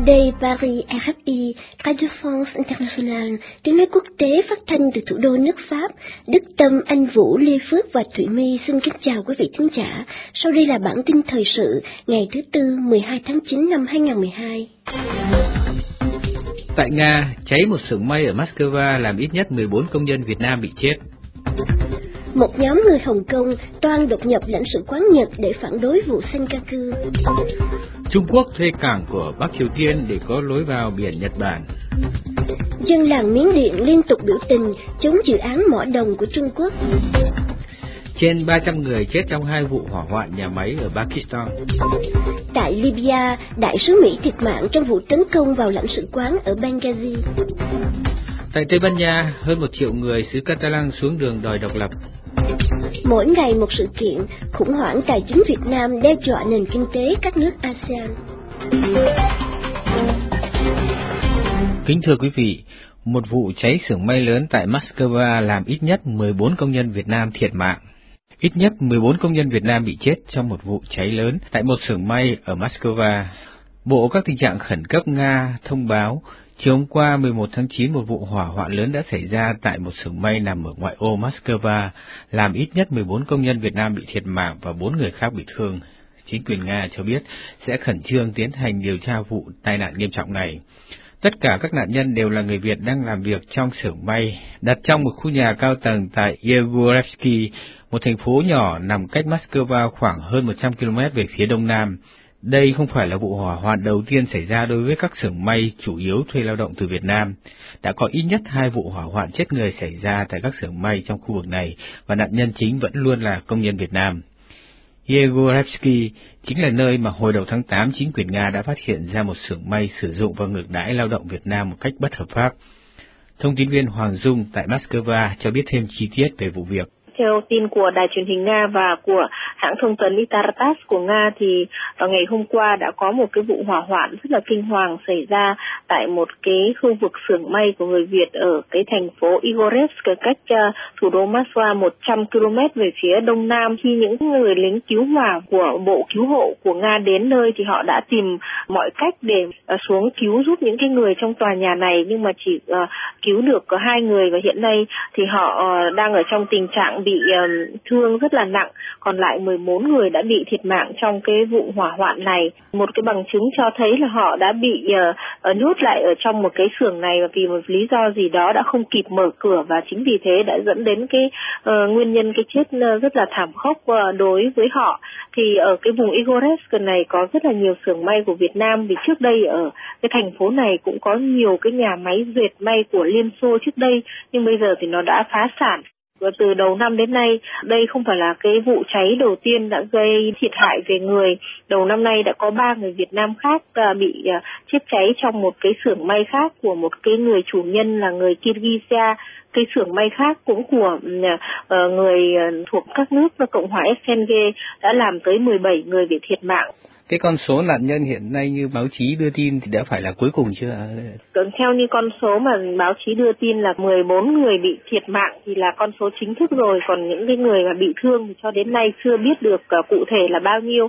Đây Paris RFI, Radio France International, tiếng nói quốc tế phát thanh từ thủ đô nước Pháp. Đức Tâm, Anh Vũ, Lê Phước và Thụy My xin kính chào quý vị thính giả. Sau đây là bản tin thời sự ngày thứ Tư 12 tháng 9 năm 2012. Tại Nga, cháy một xưởng may ở Moscow làm ít nhất 14 công nhân Việt Nam bị chết. Một nhóm người Hồng Kông toan đột nhập lãnh sự quán Nhật để phản đối vụ Senkaku. Trung Quốc thuê cảng của Bắc Triều Tiên để có lối vào biển Nhật Bản. Dân làng Miến Điện liên tục biểu tình chống dự án mỏ đồng của Trung Quốc. Trên 300 người chết trong 2 vụ hỏa hoạn nhà máy ở Pakistan. Tại Libya, đại sứ Mỹ thiệt mạng trong vụ tấn công vào lãnh sự quán ở Benghazi. Tại Tây Ban Nha, hơn 1 triệu người xứ Catalan xuống đường đòi độc lập. Mỗi ngày một sự kiện, khủng hoảng tài chính Việt Nam đe dọa nền kinh tế các nước ASEAN. Kính thưa quý vị, một vụ cháy xưởng may lớn tại Moscow làm ít nhất 14 công nhân Việt Nam thiệt mạng. Ít nhất 14 công nhân Việt Nam bị chết trong một vụ cháy lớn tại một xưởng may ở Moscow. Bộ các tình trạng khẩn cấp Nga thông báo chiều hôm qua 11 tháng 9 một vụ hỏa hoạn lớn đã xảy ra tại một xưởng may nằm ở ngoại ô Moscow, làm ít nhất 14 công nhân Việt Nam bị thiệt mạng và 4 người khác bị thương. Chính quyền Nga cho biết sẽ khẩn trương tiến hành điều tra vụ tai nạn nghiêm trọng này. Tất cả các nạn nhân đều là người Việt đang làm việc trong xưởng may, đặt trong một khu nhà cao tầng tại Yegorevsky, một thành phố nhỏ nằm cách Moscow khoảng hơn 100 km về phía đông nam. Đây không phải là vụ hỏa hoạn đầu tiên xảy ra đối với các xưởng may chủ yếu thuê lao động từ Việt Nam. Đã có ít nhất 2 vụ hỏa hoạn chết người xảy ra tại các xưởng may trong khu vực này và nạn nhân chính vẫn luôn là công nhân Việt Nam. Yegorevsky chính là nơi mà hồi đầu tháng 8 chính quyền Nga đã phát hiện ra một xưởng may sử dụng và ngược đãi lao động Việt Nam một cách bất hợp pháp. Thông tin viên Hoàng Dung tại Moscow cho biết thêm chi tiết về vụ việc. Theo tin của đài truyền hình Nga và của hãng thông tấn Itar-Tass của Nga thì ngày hôm qua đã có một cái vụ hỏa hoạn rất là kinh hoàng xảy ra tại một cái khu vực xưởng may của người Việt ở cái thành phố Igorevsk cách thủ đô Moscow 100 km về phía đông nam. Khi những người lính cứu hỏa của bộ cứu hộ của Nga đến nơi thì họ đã tìm mọi cách để xuống cứu giúp những cái người trong tòa nhà này, nhưng mà chỉ cứu được có 2 người và hiện nay thì họ đang ở trong tình trạng bị thương rất là nặng, còn lại 14 người đã bị thiệt mạng trong cái vụ hỏa hoạn này. Một cái bằng chứng cho thấy là họ đã bị nhốt lại ở trong một cái xưởng này và vì một lý do gì đó đã không kịp mở cửa và chính vì thế đã dẫn đến cái nguyên nhân cái chết rất là thảm khốc đối với họ. Thì ở cái vùng Igorevsk này có rất là nhiều xưởng may của Việt Nam, vì trước đây ở cái thành phố này cũng có nhiều cái nhà máy dệt may của Liên Xô trước đây, nhưng bây giờ thì nó đã phá sản. Và từ đầu năm đến nay, đây không phải là cái vụ cháy đầu tiên đã gây thiệt hại về người. Đầu năm nay đã có 3 người Việt Nam khác bị chết cháy trong một cái xưởng may khác của một cái người chủ nhân là người Kyrgyzstan. Cái xưởng may khác cũng của người thuộc các nước Cộng hòa SNG đã làm tới 17 người bị thiệt mạng. Cái con số nạn nhân hiện nay như báo chí đưa tin thì đã phải là cuối cùng chưa? Theo như con số mà báo chí đưa tin là 14 người bị thiệt mạng thì là con số chính thức rồi, còn những cái người mà bị thương thì cho đến nay chưa biết được cụ thể là bao nhiêu.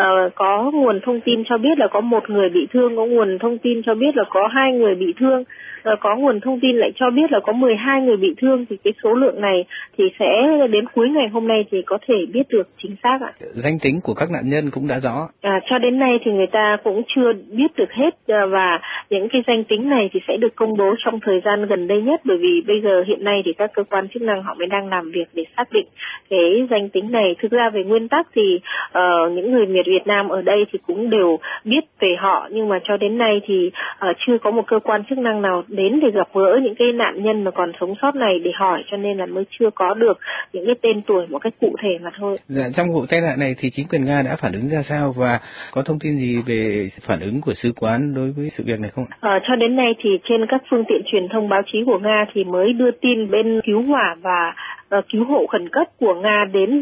Có nguồn thông tin cho biết là có 1 người bị thương, có nguồn thông tin cho biết là có 2 người bị thương, có nguồn thông tin lại cho biết là có 12 người bị thương, thì cái số lượng này thì sẽ đến cuối ngày hôm nay thì có thể biết được chính xác ạ. Danh tính của các nạn nhân cũng đã rõ. Cho đến nay thì người ta cũng chưa biết được hết và những cái danh tính này thì sẽ được công bố trong thời gian gần đây nhất, bởi vì bây giờ hiện nay thì các cơ quan chức năng họ mới đang làm việc để xác định cái danh tính này. Thực ra về nguyên tắc thì những người Việt Nam ở đây thì cũng đều biết về họ, nhưng mà cho đến nay thì chưa có một cơ quan chức năng nào đến để gặp gỡ những cái nạn nhân mà còn sống sót này để hỏi, cho nên là mới chưa có được những cái tên tuổi một cách cụ thể mà thôi. Dạ, trong vụ tai nạn này thì chính quyền Nga đã phản ứng ra sao và có thông tin gì về phản ứng của sứ quán đối với sự việc này không ạ? Cho đến nay thì trên các phương tiện truyền thông báo chí của Nga thì mới đưa tin bên cứu hỏa và cứu hộ khẩn cấp của Nga đến để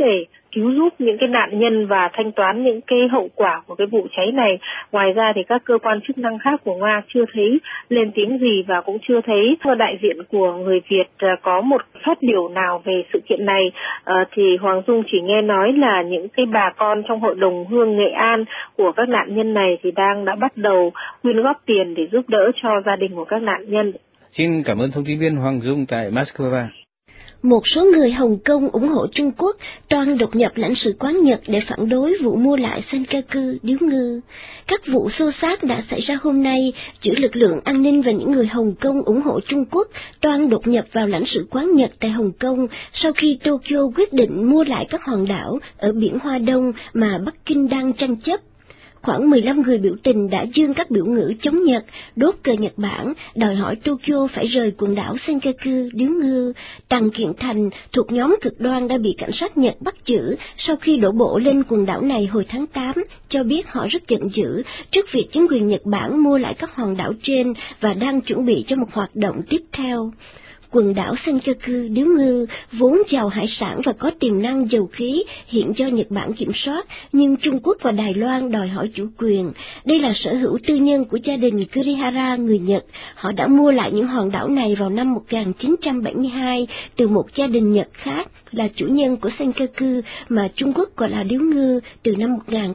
cứu giúp những cái nạn nhân và thanh toán những cái hậu quả của cái vụ cháy này. Ngoài ra thì các cơ quan chức năng khác của Nga chưa thấy lên tiếng gì và cũng chưa thấy đại diện của người Việt có một phát biểu nào về sự kiện này. Thì Hoàng Dung chỉ nghe nói là những cái bà con trong hội đồng hương Nghệ An của các nạn nhân này thì đã bắt đầu quyên góp tiền để giúp đỡ cho gia đình của các nạn nhân. Xin cảm ơn thông tin viên Hoàng Dung tại Moscow. Một số người Hồng Kông ủng hộ Trung Quốc toan đột nhập lãnh sự quán Nhật để phản đối vụ mua lại Senkaku điếu ngư. Các vụ xô xát đã xảy ra hôm nay giữa lực lượng an ninh và những người Hồng Kông ủng hộ Trung Quốc toan đột nhập vào lãnh sự quán Nhật tại Hồng Kông sau khi Tokyo quyết định mua lại các hòn đảo ở biển Hoa Đông mà Bắc Kinh đang tranh chấp. Khoảng 15 người biểu tình đã giương các biểu ngữ chống Nhật, đốt cờ Nhật Bản, đòi hỏi Tokyo phải rời quần đảo Senkaku điếu ngư. Tằng Kiện Thành thuộc nhóm cực đoan đã bị cảnh sát Nhật bắt giữ sau khi đổ bộ lên quần đảo này hồi tháng 8, cho biết họ rất giận dữ trước việc chính quyền Nhật Bản mua lại các hòn đảo trên và đang chuẩn bị cho một hoạt động tiếp theo. Quần đảo Senkaku điếu ngư vốn giàu hải sản và có tiềm năng dầu khí hiện do Nhật Bản kiểm soát, nhưng Trung Quốc và Đài Loan đòi hỏi chủ quyền. Đây là sở hữu tư nhân của gia đình Kurihara người Nhật. Họ đã mua lại những hòn đảo này vào năm 1972 từ một gia đình Nhật khác là chủ nhân của Senkaku mà Trung Quốc gọi là điếu ngư từ năm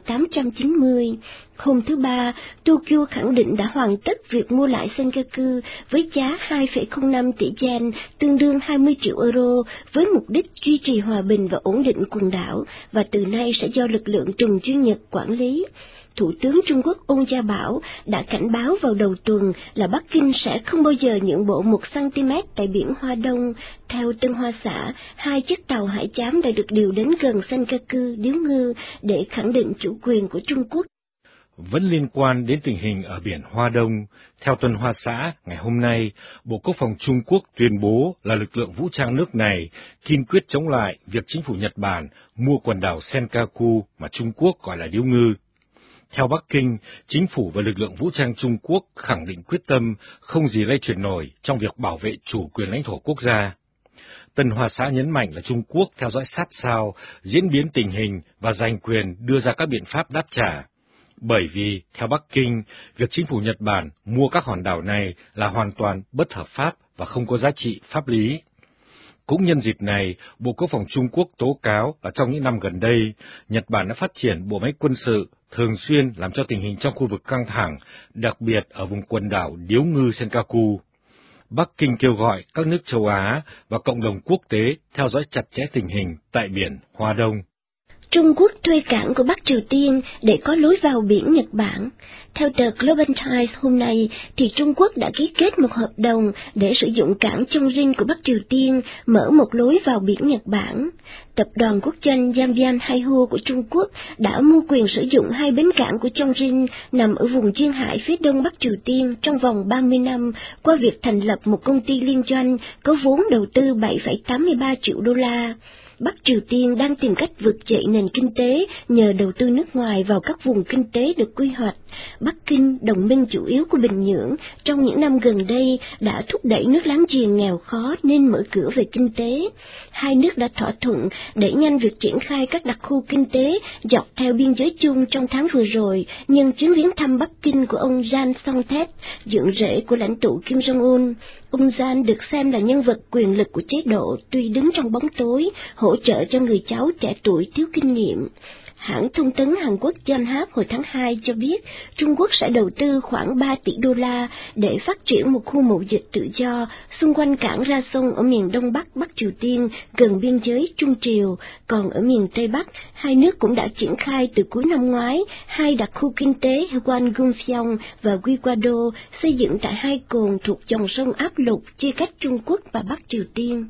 1890. Hôm thứ Ba, Tokyo khẳng định đã hoàn tất việc mua lại Senkaku với giá 2,05 tỷ yen, tương đương 20 triệu euro, với mục đích duy trì hòa bình và ổn định quần đảo, và từ nay sẽ do lực lượng tuần duyên Nhật quản lý. Thủ tướng Trung Quốc Ôn Gia Bảo đã cảnh báo vào đầu tuần là Bắc Kinh sẽ không bao giờ nhượng bộ 1 cm tại biển Hoa Đông. Theo Tân Hoa Xã, 2 chiếc tàu hải giám đã được điều đến gần Senkaku điếu ngư để khẳng định chủ quyền của Trung Quốc. Vẫn liên quan đến tình hình ở biển Hoa Đông, theo Tân Hoa Xã, ngày hôm nay, Bộ Quốc phòng Trung Quốc tuyên bố là lực lượng vũ trang nước này kiên quyết chống lại việc chính phủ Nhật Bản mua quần đảo Senkaku mà Trung Quốc gọi là điếu ngư. Theo Bắc Kinh, chính phủ và lực lượng vũ trang Trung Quốc khẳng định quyết tâm không gì lay chuyển nổi trong việc bảo vệ chủ quyền lãnh thổ quốc gia. Tân Hoa Xã nhấn mạnh là Trung Quốc theo dõi sát sao diễn biến tình hình và giành quyền đưa ra các biện pháp đáp trả. Bởi vì, theo Bắc Kinh, việc chính phủ Nhật Bản mua các hòn đảo này là hoàn toàn bất hợp pháp và không có giá trị pháp lý. Cũng nhân dịp này, Bộ Quốc phòng Trung Quốc tố cáo là trong những năm gần đây, Nhật Bản đã phát triển bộ máy quân sự, thường xuyên làm cho tình hình trong khu vực căng thẳng, đặc biệt ở vùng quần đảo điếu ngư Senkaku. Bắc Kinh kêu gọi các nước châu Á và cộng đồng quốc tế theo dõi chặt chẽ tình hình tại biển Hoa Đông. Trung Quốc thuê cảng của Bắc Triều Tiên để có lối vào biển Nhật Bản. Theo tờ Global Times hôm nay, thì Trung Quốc đã ký kết một hợp đồng để sử dụng cảng Chongjin của Bắc Triều Tiên mở một lối vào biển Nhật Bản. Tập đoàn quốc doanh Yanbian Haihu của Trung Quốc đã mua quyền sử dụng 2 bến cảng của Chongjin nằm ở vùng duyên hải phía đông Bắc Triều Tiên trong vòng 30 năm qua việc thành lập một công ty liên doanh có vốn đầu tư 7,83 triệu đô la. Bắc Triều Tiên đang tìm cách vực dậy nền kinh tế nhờ đầu tư nước ngoài vào các vùng kinh tế được quy hoạch. Bắc Kinh, đồng minh chủ yếu của Bình Nhưỡng, trong những năm gần đây đã thúc đẩy nước láng giềng nghèo khó nên mở cửa về kinh tế. Hai nước đã thỏa thuận đẩy nhanh việc triển khai các đặc khu kinh tế dọc theo biên giới chung trong tháng vừa rồi, nhân chuyến viếng thăm Bắc Kinh của ông Jang Song-thet, dựng rễ của lãnh tụ Kim Jong-un. Ông Jang được xem là nhân vật quyền lực của chế độ, tuy đứng trong bóng tối, hỗ trợ cho người cháu trẻ tuổi thiếu kinh nghiệm. Hãng thông tấn Hàn Quốc Yonhap hồi tháng 2 cho biết Trung Quốc sẽ đầu tư khoảng 3 tỷ đô la để phát triển một khu mậu dịch tự do xung quanh cảng Ra Sông ở miền Đông Bắc Bắc Triều Tiên gần biên giới Trung Triều. Còn ở miền Tây Bắc, hai nước cũng đã triển khai từ cuối năm ngoái 2 đặc khu kinh tế Hwanggunpyeong và Gwiwado xây dựng tại 2 cồn thuộc dòng sông áp lục chia cách Trung Quốc và Bắc Triều Tiên.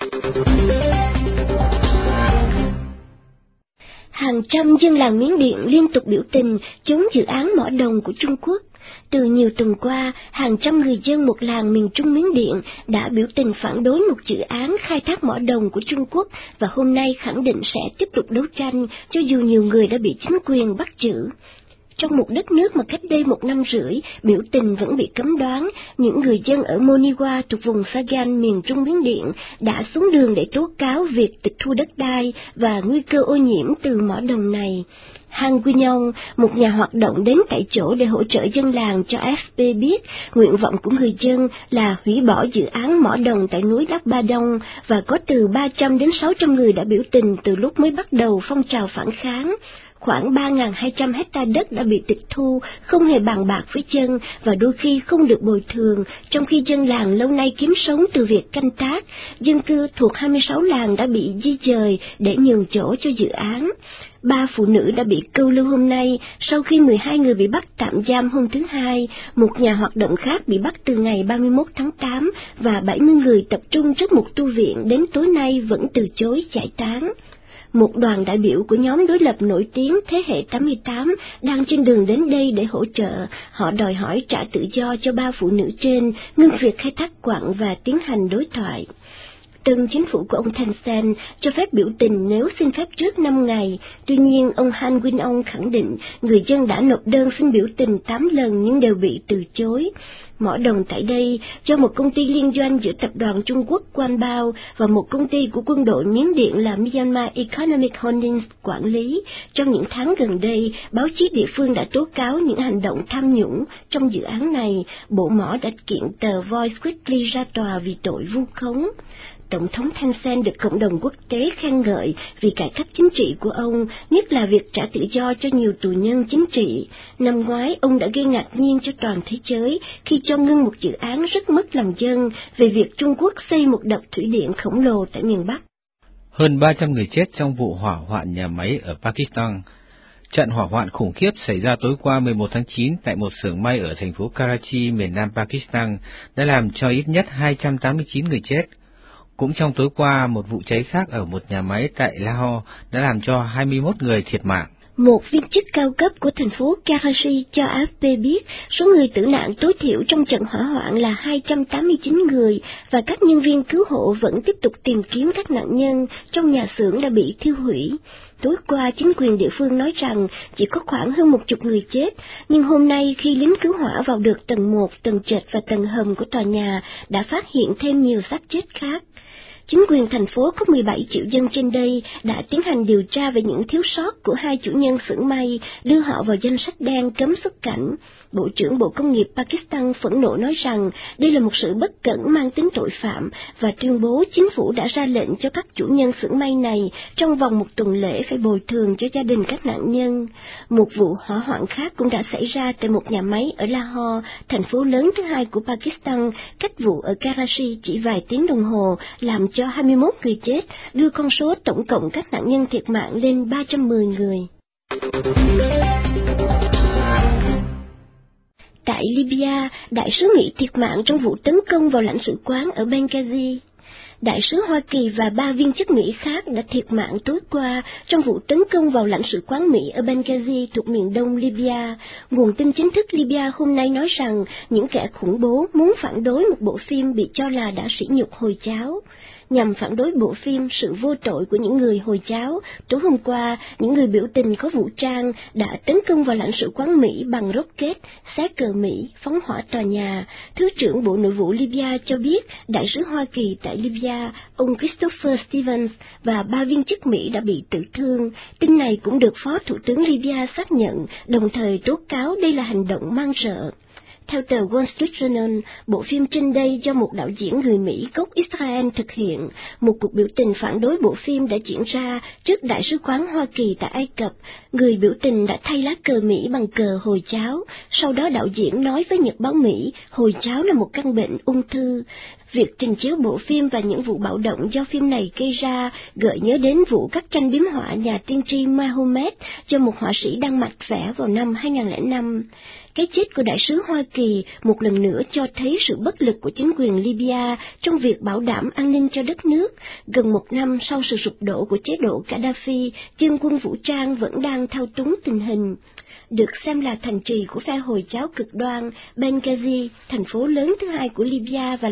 Hàng trăm dân làng Miến Điện liên tục biểu tình chống dự án mỏ đồng của Trung Quốc. Từ nhiều tuần qua, hàng trăm người dân một làng miền Trung Miến Điện đã biểu tình phản đối một dự án khai thác mỏ đồng của Trung Quốc và hôm nay khẳng định sẽ tiếp tục đấu tranh cho dù nhiều người đã bị chính quyền bắt giữ. trong một đất nước mà cách đây 1 năm rưỡi, biểu tình vẫn bị cấm đoán, những người dân ở Moniwa thuộc vùng Sagan miền Trung Miến Điện đã xuống đường để tố cáo việc tịch thu đất đai và nguy cơ ô nhiễm từ mỏ đồng này. Han Quy-nhông, một nhà hoạt động đến tại chỗ để hỗ trợ dân làng, cho AFP biết nguyện vọng của người dân là hủy bỏ dự án mỏ đồng tại núi Đắc Ba Đông, và có từ 300 đến 600 người đã biểu tình từ lúc mới bắt đầu phong trào phản kháng. Khoảng 3.200 hecta đất đã bị tịch thu, không hề bàn bạc với dân và đôi khi không được bồi thường, trong khi dân làng lâu nay kiếm sống từ việc canh tác. Dân cư thuộc 26 làng đã bị di dời để nhường chỗ cho dự án. 3 phụ nữ đã bị câu lưu hôm nay sau khi 12 người bị bắt tạm giam hôm thứ Hai, một nhà hoạt động khác bị bắt từ ngày 31 tháng 8 và 70 người tập trung trước một tu viện đến tối nay vẫn từ chối giải tán. Một đoàn đại biểu của nhóm đối lập nổi tiếng Thế hệ 88 đang trên đường đến đây để hỗ trợ. Họ đòi hỏi trả tự do cho 3 phụ nữ trên, ngưng việc khai thác quặng và tiến hành đối thoại. Tân chính phủ của ông Thein Sein cho phép biểu tình nếu xin phép trước 5 ngày. Tuy nhiên, ông Han Win-ong khẳng định người dân đã nộp đơn xin biểu tình 8 lần nhưng đều bị từ chối. Mỏ đồng tại đây do một công ty liên doanh giữa tập đoàn Trung Quốc Quanbao và một công ty của quân đội Miến Điện là Myanmar Economic Holdings quản lý. Trong những tháng gần đây, báo chí địa phương đã tố cáo những hành động tham nhũng trong dự án này. Bộ mỏ đã kiện tờ Voice Weekly ra tòa vì tội vu khống. Tổng thống Thein Sein được cộng đồng quốc tế khen ngợi vì cải cách chính trị của ông, nhất là việc trả tự do cho nhiều tù nhân chính trị. Năm ngoái, ông đã gây ngạc nhiên cho toàn thế giới khi cho ngưng một dự án rất mất lòng dân về việc Trung Quốc xây một đập thủy điện khổng lồ tại miền Bắc. Hơn 300 người chết trong vụ hỏa hoạn nhà máy ở Pakistan. Trận hỏa hoạn khủng khiếp xảy ra tối qua 11 tháng 9 tại một xưởng may ở thành phố Karachi, miền nam Pakistan, đã làm cho ít nhất 289 người chết. Cũng trong tối qua, một vụ cháy khác ở một nhà máy tại Lahore đã làm cho 21 người thiệt mạng. Một viên chức cao cấp của thành phố Karachi cho AFP biết số người tử nạn tối thiểu trong trận hỏa hoạn là 289 người và các nhân viên cứu hộ vẫn tiếp tục tìm kiếm các nạn nhân trong nhà xưởng đã bị thiêu hủy. Tối qua, chính quyền địa phương nói rằng chỉ có khoảng hơn 10 người chết, nhưng hôm nay khi lính cứu hỏa vào được tầng 1, tầng trệt và tầng hầm của tòa nhà đã phát hiện thêm nhiều xác chết khác. Chính quyền thành phố có 17 triệu dân trên đây đã tiến hành điều tra về những thiếu sót của 2 chủ nhân xưởng may, đưa họ vào danh sách đen cấm xuất cảnh. Bộ trưởng Bộ Công nghiệp Pakistan phẫn nộ nói rằng đây là một sự bất cẩn mang tính tội phạm và tuyên bố chính phủ đã ra lệnh cho các chủ nhân xưởng may này trong vòng 1 tuần lễ phải bồi thường cho gia đình các nạn nhân. Một vụ hỏa hoạn khác cũng đã xảy ra tại một nhà máy ở Lahore, thành phố lớn thứ 2 của Pakistan, cách vụ ở Karachi chỉ vài tiếng đồng hồ, làm cho 21 người chết, đưa con số tổng cộng các nạn nhân thiệt mạng lên 310 người. Tại Libya, đại sứ Mỹ thiệt mạng trong vụ tấn công vào lãnh sự quán ở Benghazi. Đại sứ Hoa Kỳ và 3 viên chức Mỹ khác đã thiệt mạng tối qua trong vụ tấn công vào lãnh sự quán Mỹ ở Benghazi thuộc miền đông Libya. Nguồn tin chính thức Libya hôm nay nói rằng những kẻ khủng bố muốn phản đối một bộ phim bị cho là đã sỉ nhục Hồi giáo. Nhằm phản đối bộ phim Sự vô tội của những người Hồi giáo, tối hôm qua, những người biểu tình có vũ trang đã tấn công vào lãnh sự quán Mỹ bằng rocket, xé cờ Mỹ, phóng hỏa tòa nhà. Thứ trưởng Bộ Nội vụ Libya cho biết đại sứ Hoa Kỳ tại Libya, ông Christopher Stevens và 3 viên chức Mỹ đã bị tử thương. Tin này cũng được Phó Thủ tướng Libya xác nhận, đồng thời tố cáo đây là hành động man rợ. Theo tờ Wall Street Journal, bộ phim trên đây do một đạo diễn người Mỹ gốc Israel thực hiện. Một cuộc biểu tình phản đối bộ phim đã diễn ra trước Đại sứ quán Hoa Kỳ tại Ai Cập. Người biểu tình đã thay lá cờ Mỹ bằng cờ Hồi giáo. Sau đó đạo diễn nói với Nhật báo Mỹ, Hồi giáo là một căn bệnh ung thư. Việc trình chiếu bộ phim và những vụ bạo động do phim này gây ra gợi nhớ đến vụ các tranh biếm họa nhà tiên tri Mahomet do một họa sĩ Đan Mạch vẽ vào năm 2005. Cái chết của đại sứ Hoa Kỳ một lần nữa cho thấy sự bất lực của chính quyền Libya trong việc bảo đảm an ninh cho đất nước. Gần 1 năm sau sự sụp đổ của chế độ Gaddafi, dân quân vũ trang vẫn đang thao túng tình hình. Được xem là thành trì của phe Hồi giáo cực đoan, Benghazi, thành phố lớn thứ 2 của Libya và là chiếc nối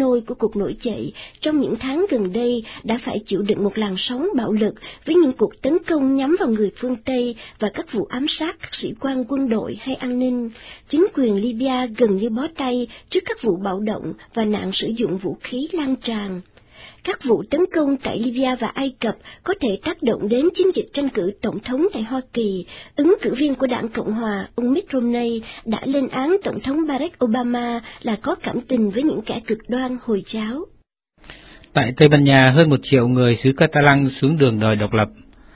nôi của cuộc nổi dậy trong những tháng gần đây đã phải chịu đựng một làn sóng bạo lực với những cuộc tấn công nhắm vào người phương Tây và các vụ ám sát các sĩ quan quân đội hay an ninh. Chính quyền Libya gần như bó tay trước các vụ bạo động và nạn sử dụng vũ khí lan tràn. Các vụ tấn công tại Libya và Ai Cập có thể tác động đến chiến dịch tranh cử tổng thống tại Hoa Kỳ. Ứng cử viên của đảng Cộng hòa, ông Mitt Romney, đã lên án Tổng thống Barack Obama là có cảm tình với những kẻ cực đoan Hồi giáo. Tại Tây Ban Nha, hơn 1 triệu người xứ Catalan xuống đường đòi độc lập.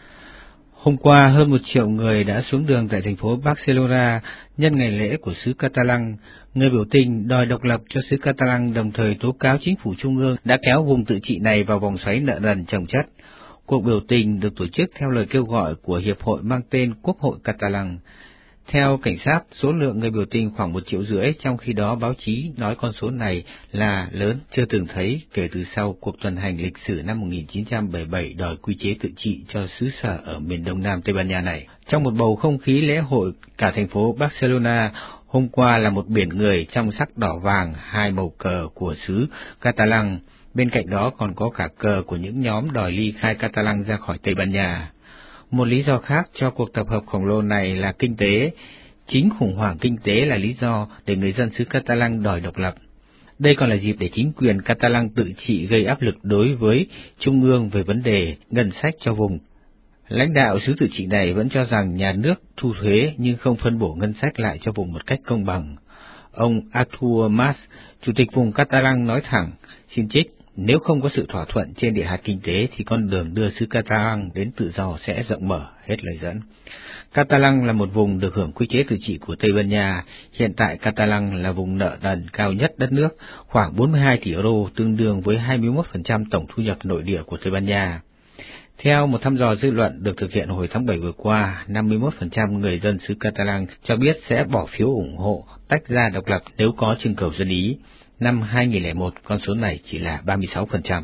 Hôm qua, hơn 1 triệu người đã xuống đường tại thành phố Barcelona nhân ngày lễ của xứ Catalan. Người biểu tình đòi độc lập cho xứ Catalan đồng thời tố cáo chính phủ trung ương đã kéo vùng tự trị này vào vòng xoáy nợ nần chồng chất. Cuộc biểu tình được tổ chức theo lời kêu gọi của Hiệp hội mang tên Quốc hội Catalan. Theo cảnh sát, số lượng người biểu tình khoảng 1,5 triệu, trong khi đó báo chí nói con số này là lớn chưa từng thấy kể từ sau cuộc tuần hành lịch sử năm 1977 đòi quy chế tự trị cho xứ sở ở miền đông nam Tây Ban Nha này. Trong một bầu không khí lễ hội, cả thành phố Barcelona hôm qua là một biển người trong sắc đỏ vàng, 2 màu cờ của xứ Catalan. Bên cạnh đó còn có cả cờ của những nhóm đòi ly khai Catalan ra khỏi Tây Ban Nha. Một lý do khác cho cuộc tập hợp khổng lồ này là kinh tế. Chính khủng hoảng kinh tế là lý do để người dân xứ Catalan đòi độc lập. Đây còn là dịp để chính quyền Catalan tự trị gây áp lực đối với Trung ương về vấn đề ngân sách cho vùng. Lãnh đạo xứ tự trị này vẫn cho rằng nhà nước thu thuế nhưng không phân bổ ngân sách lại cho vùng một cách công bằng. Ông Artur Mas, chủ tịch vùng Catalan nói thẳng, xin trích, nếu không có sự thỏa thuận trên địa hạt kinh tế thì con đường đưa xứ Catalan đến tự do sẽ rộng mở, hết lời dẫn. Catalan là một vùng được hưởng quy chế tự trị của Tây Ban Nha. Hiện tại Catalan là vùng nợ nần cao nhất đất nước, khoảng 42 tỷ euro, tương đương với 21% tổng thu nhập nội địa của Tây Ban Nha. Theo một thăm dò dư luận được thực hiện hồi tháng 7 vừa qua, 51% người dân xứ Catalan cho biết sẽ bỏ phiếu ủng hộ tách ra độc lập nếu có trưng cầu dân Ý. Năm 2001, con số này chỉ là 36%.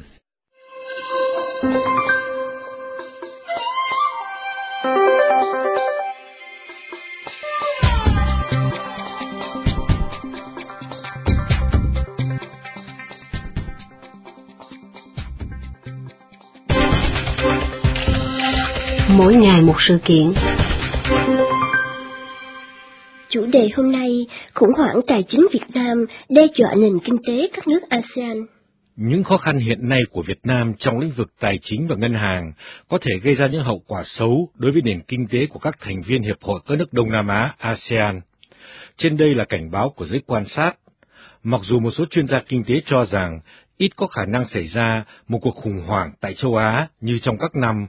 Mỗi ngày một sự kiện. Chủ đề hôm nay, khủng hoảng tài chính Việt Nam đe dọa nền kinh tế các nước ASEAN. Những khó khăn hiện nay của Việt Nam trong lĩnh vực tài chính và ngân hàng có thể gây ra những hậu quả xấu đối với nền kinh tế của các thành viên Hiệp hội các nước Đông Nam Á ASEAN. Trên đây là cảnh báo của giới quan sát. Mặc dù một số chuyên gia kinh tế cho rằng ít có khả năng xảy ra một cuộc khủng hoảng tại châu Á như trong các năm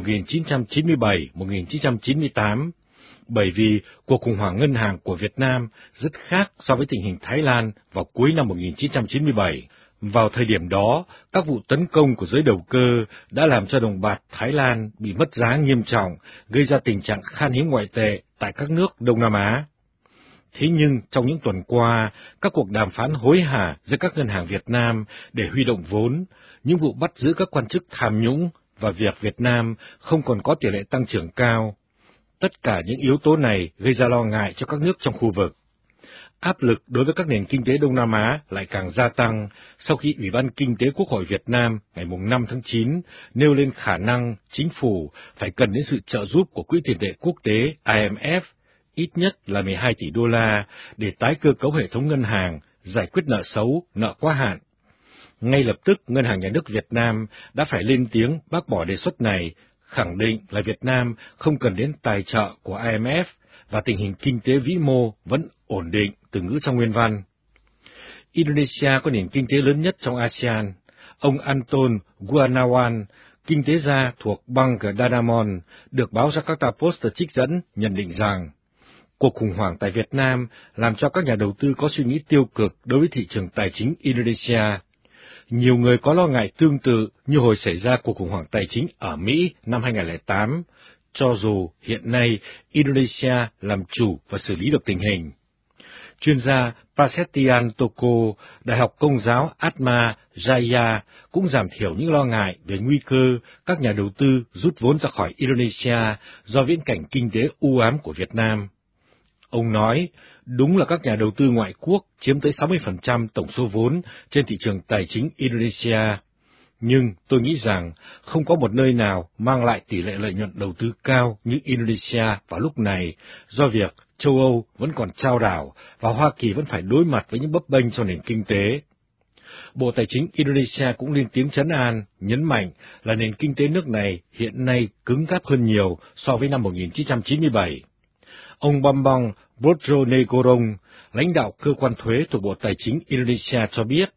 1997-1998, bởi vì cuộc khủng hoảng ngân hàng của Việt Nam rất khác so với tình hình Thái Lan vào cuối năm 1997. Vào thời điểm đó, các vụ tấn công của giới đầu cơ đã làm cho đồng bạc Thái Lan bị mất giá nghiêm trọng, gây ra tình trạng khan hiếm ngoại tệ tại các nước Đông Nam Á. Thế nhưng, trong những tuần qua, các cuộc đàm phán hối hả giữa các ngân hàng Việt Nam để huy động vốn, những vụ bắt giữ các quan chức tham nhũng và việc Việt Nam không còn có tỷ lệ tăng trưởng cao. Tất cả những yếu tố này gây ra lo ngại cho các nước trong khu vực. Áp lực đối với các nền kinh tế Đông Nam Á lại càng gia tăng sau khi Ủy ban Kinh tế Quốc hội Việt Nam ngày 5 tháng 9 nêu lên khả năng chính phủ phải cần đến sự trợ giúp của Quỹ tiền tệ quốc tế IMF, ít nhất là 12 tỷ đô la để tái cơ cấu hệ thống ngân hàng, giải quyết nợ xấu, nợ quá hạn. Ngay lập tức, Ngân hàng Nhà nước Việt Nam đã phải lên tiếng bác bỏ đề xuất này, khẳng định là Việt Nam không cần đến tài trợ của IMF và tình hình kinh tế vĩ mô vẫn ổn định, từ ngữ trong nguyên văn. Indonesia có nền kinh tế lớn nhất trong ASEAN. Ông Anton Gunawan, kinh tế gia thuộc Bank Danamon, được báo Jakarta Post trích dẫn, nhận định rằng cuộc khủng hoảng tại Việt Nam làm cho các nhà đầu tư có suy nghĩ tiêu cực đối với thị trường tài chính Indonesia. Nhiều người có lo ngại tương tự như hồi xảy ra cuộc khủng hoảng tài chính ở Mỹ năm 2008, cho dù hiện nay Indonesia làm chủ và xử lý được tình hình. Chuyên gia Prasetyan Toko, Đại học Công giáo Atma Jaya cũng giảm thiểu những lo ngại về nguy cơ các nhà đầu tư rút vốn ra khỏi Indonesia do viễn cảnh kinh tế u ám của Việt Nam. Ông nói, đúng là các nhà đầu tư ngoại quốc chiếm tới 60% tổng số vốn trên thị trường tài chính Indonesia. Nhưng tôi nghĩ rằng không có một nơi nào mang lại tỷ lệ lợi nhuận đầu tư cao như Indonesia vào lúc này, do việc châu Âu vẫn còn chao đảo và Hoa Kỳ vẫn phải đối mặt với những bấp bênh trong nền kinh tế. Bộ Tài chính Indonesia cũng lên tiếng trấn an, nhấn mạnh là nền kinh tế nước này hiện nay cứng cáp hơn nhiều so với năm 1997. Ông Bambang Brojonegorong, lãnh đạo cơ quan thuế thuộc Bộ Tài chính Indonesia cho biết,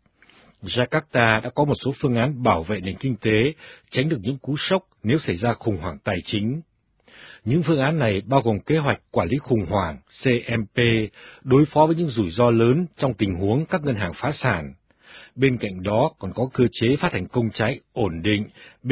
Jakarta đã có một số phương án bảo vệ nền kinh tế, tránh được những cú sốc nếu xảy ra khủng hoảng tài chính. Những phương án này bao gồm kế hoạch quản lý khủng hoảng CMP, đối phó với những rủi ro lớn trong tình huống các ngân hàng phá sản. Bên cạnh đó còn có cơ chế phát hành công trái ổn định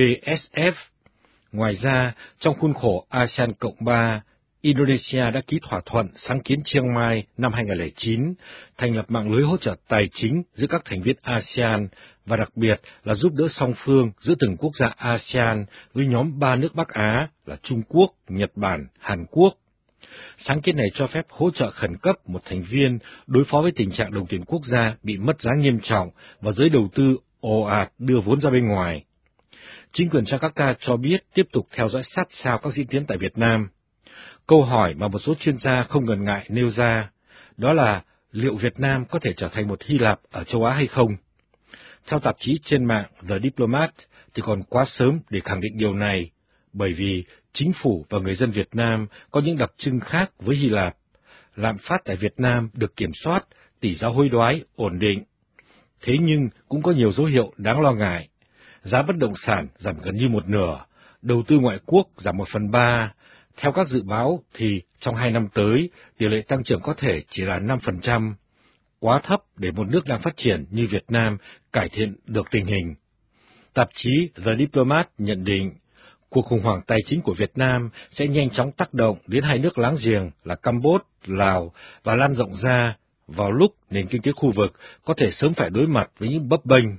BSF. Ngoài ra, trong khuôn khổ ASEAN Cộng 3, Indonesia đã ký thỏa thuận sáng kiến Chiang Mai năm 2009, thành lập mạng lưới hỗ trợ tài chính giữa các thành viên ASEAN và đặc biệt là giúp đỡ song phương giữa từng quốc gia ASEAN với nhóm 3 nước Bắc Á là Trung Quốc, Nhật Bản, Hàn Quốc. Sáng kiến này cho phép hỗ trợ khẩn cấp một thành viên đối phó với tình trạng đồng tiền quốc gia bị mất giá nghiêm trọng và giới đầu tư ồ ạt đưa vốn ra bên ngoài. Chính quyền Jakarta cho biết tiếp tục theo dõi sát sao các diễn tiến tại Việt Nam. Câu hỏi mà một số chuyên gia không ngần ngại nêu ra, đó là liệu Việt Nam có thể trở thành một Hy Lạp ở châu Á hay không? Theo tạp chí trên mạng The Diplomat thì còn quá sớm để khẳng định điều này, bởi vì chính phủ và người dân Việt Nam có những đặc trưng khác với Hy Lạp. Lạm phát tại Việt Nam được kiểm soát, tỷ giá hối đoái ổn định. Thế nhưng cũng có nhiều dấu hiệu đáng lo ngại. Giá bất động sản giảm gần như một nửa, đầu tư ngoại quốc giảm 1/3. Theo các dự báo thì trong 2 năm tới, tỷ lệ tăng trưởng có thể chỉ là 5%, quá thấp để một nước đang phát triển như Việt Nam cải thiện được tình hình. Tạp chí The Diplomat nhận định, cuộc khủng hoảng tài chính của Việt Nam sẽ nhanh chóng tác động đến hai nước láng giềng là Campuchia, Lào và lan rộng ra vào lúc nền kinh tế khu vực có thể sớm phải đối mặt với những bấp bênh.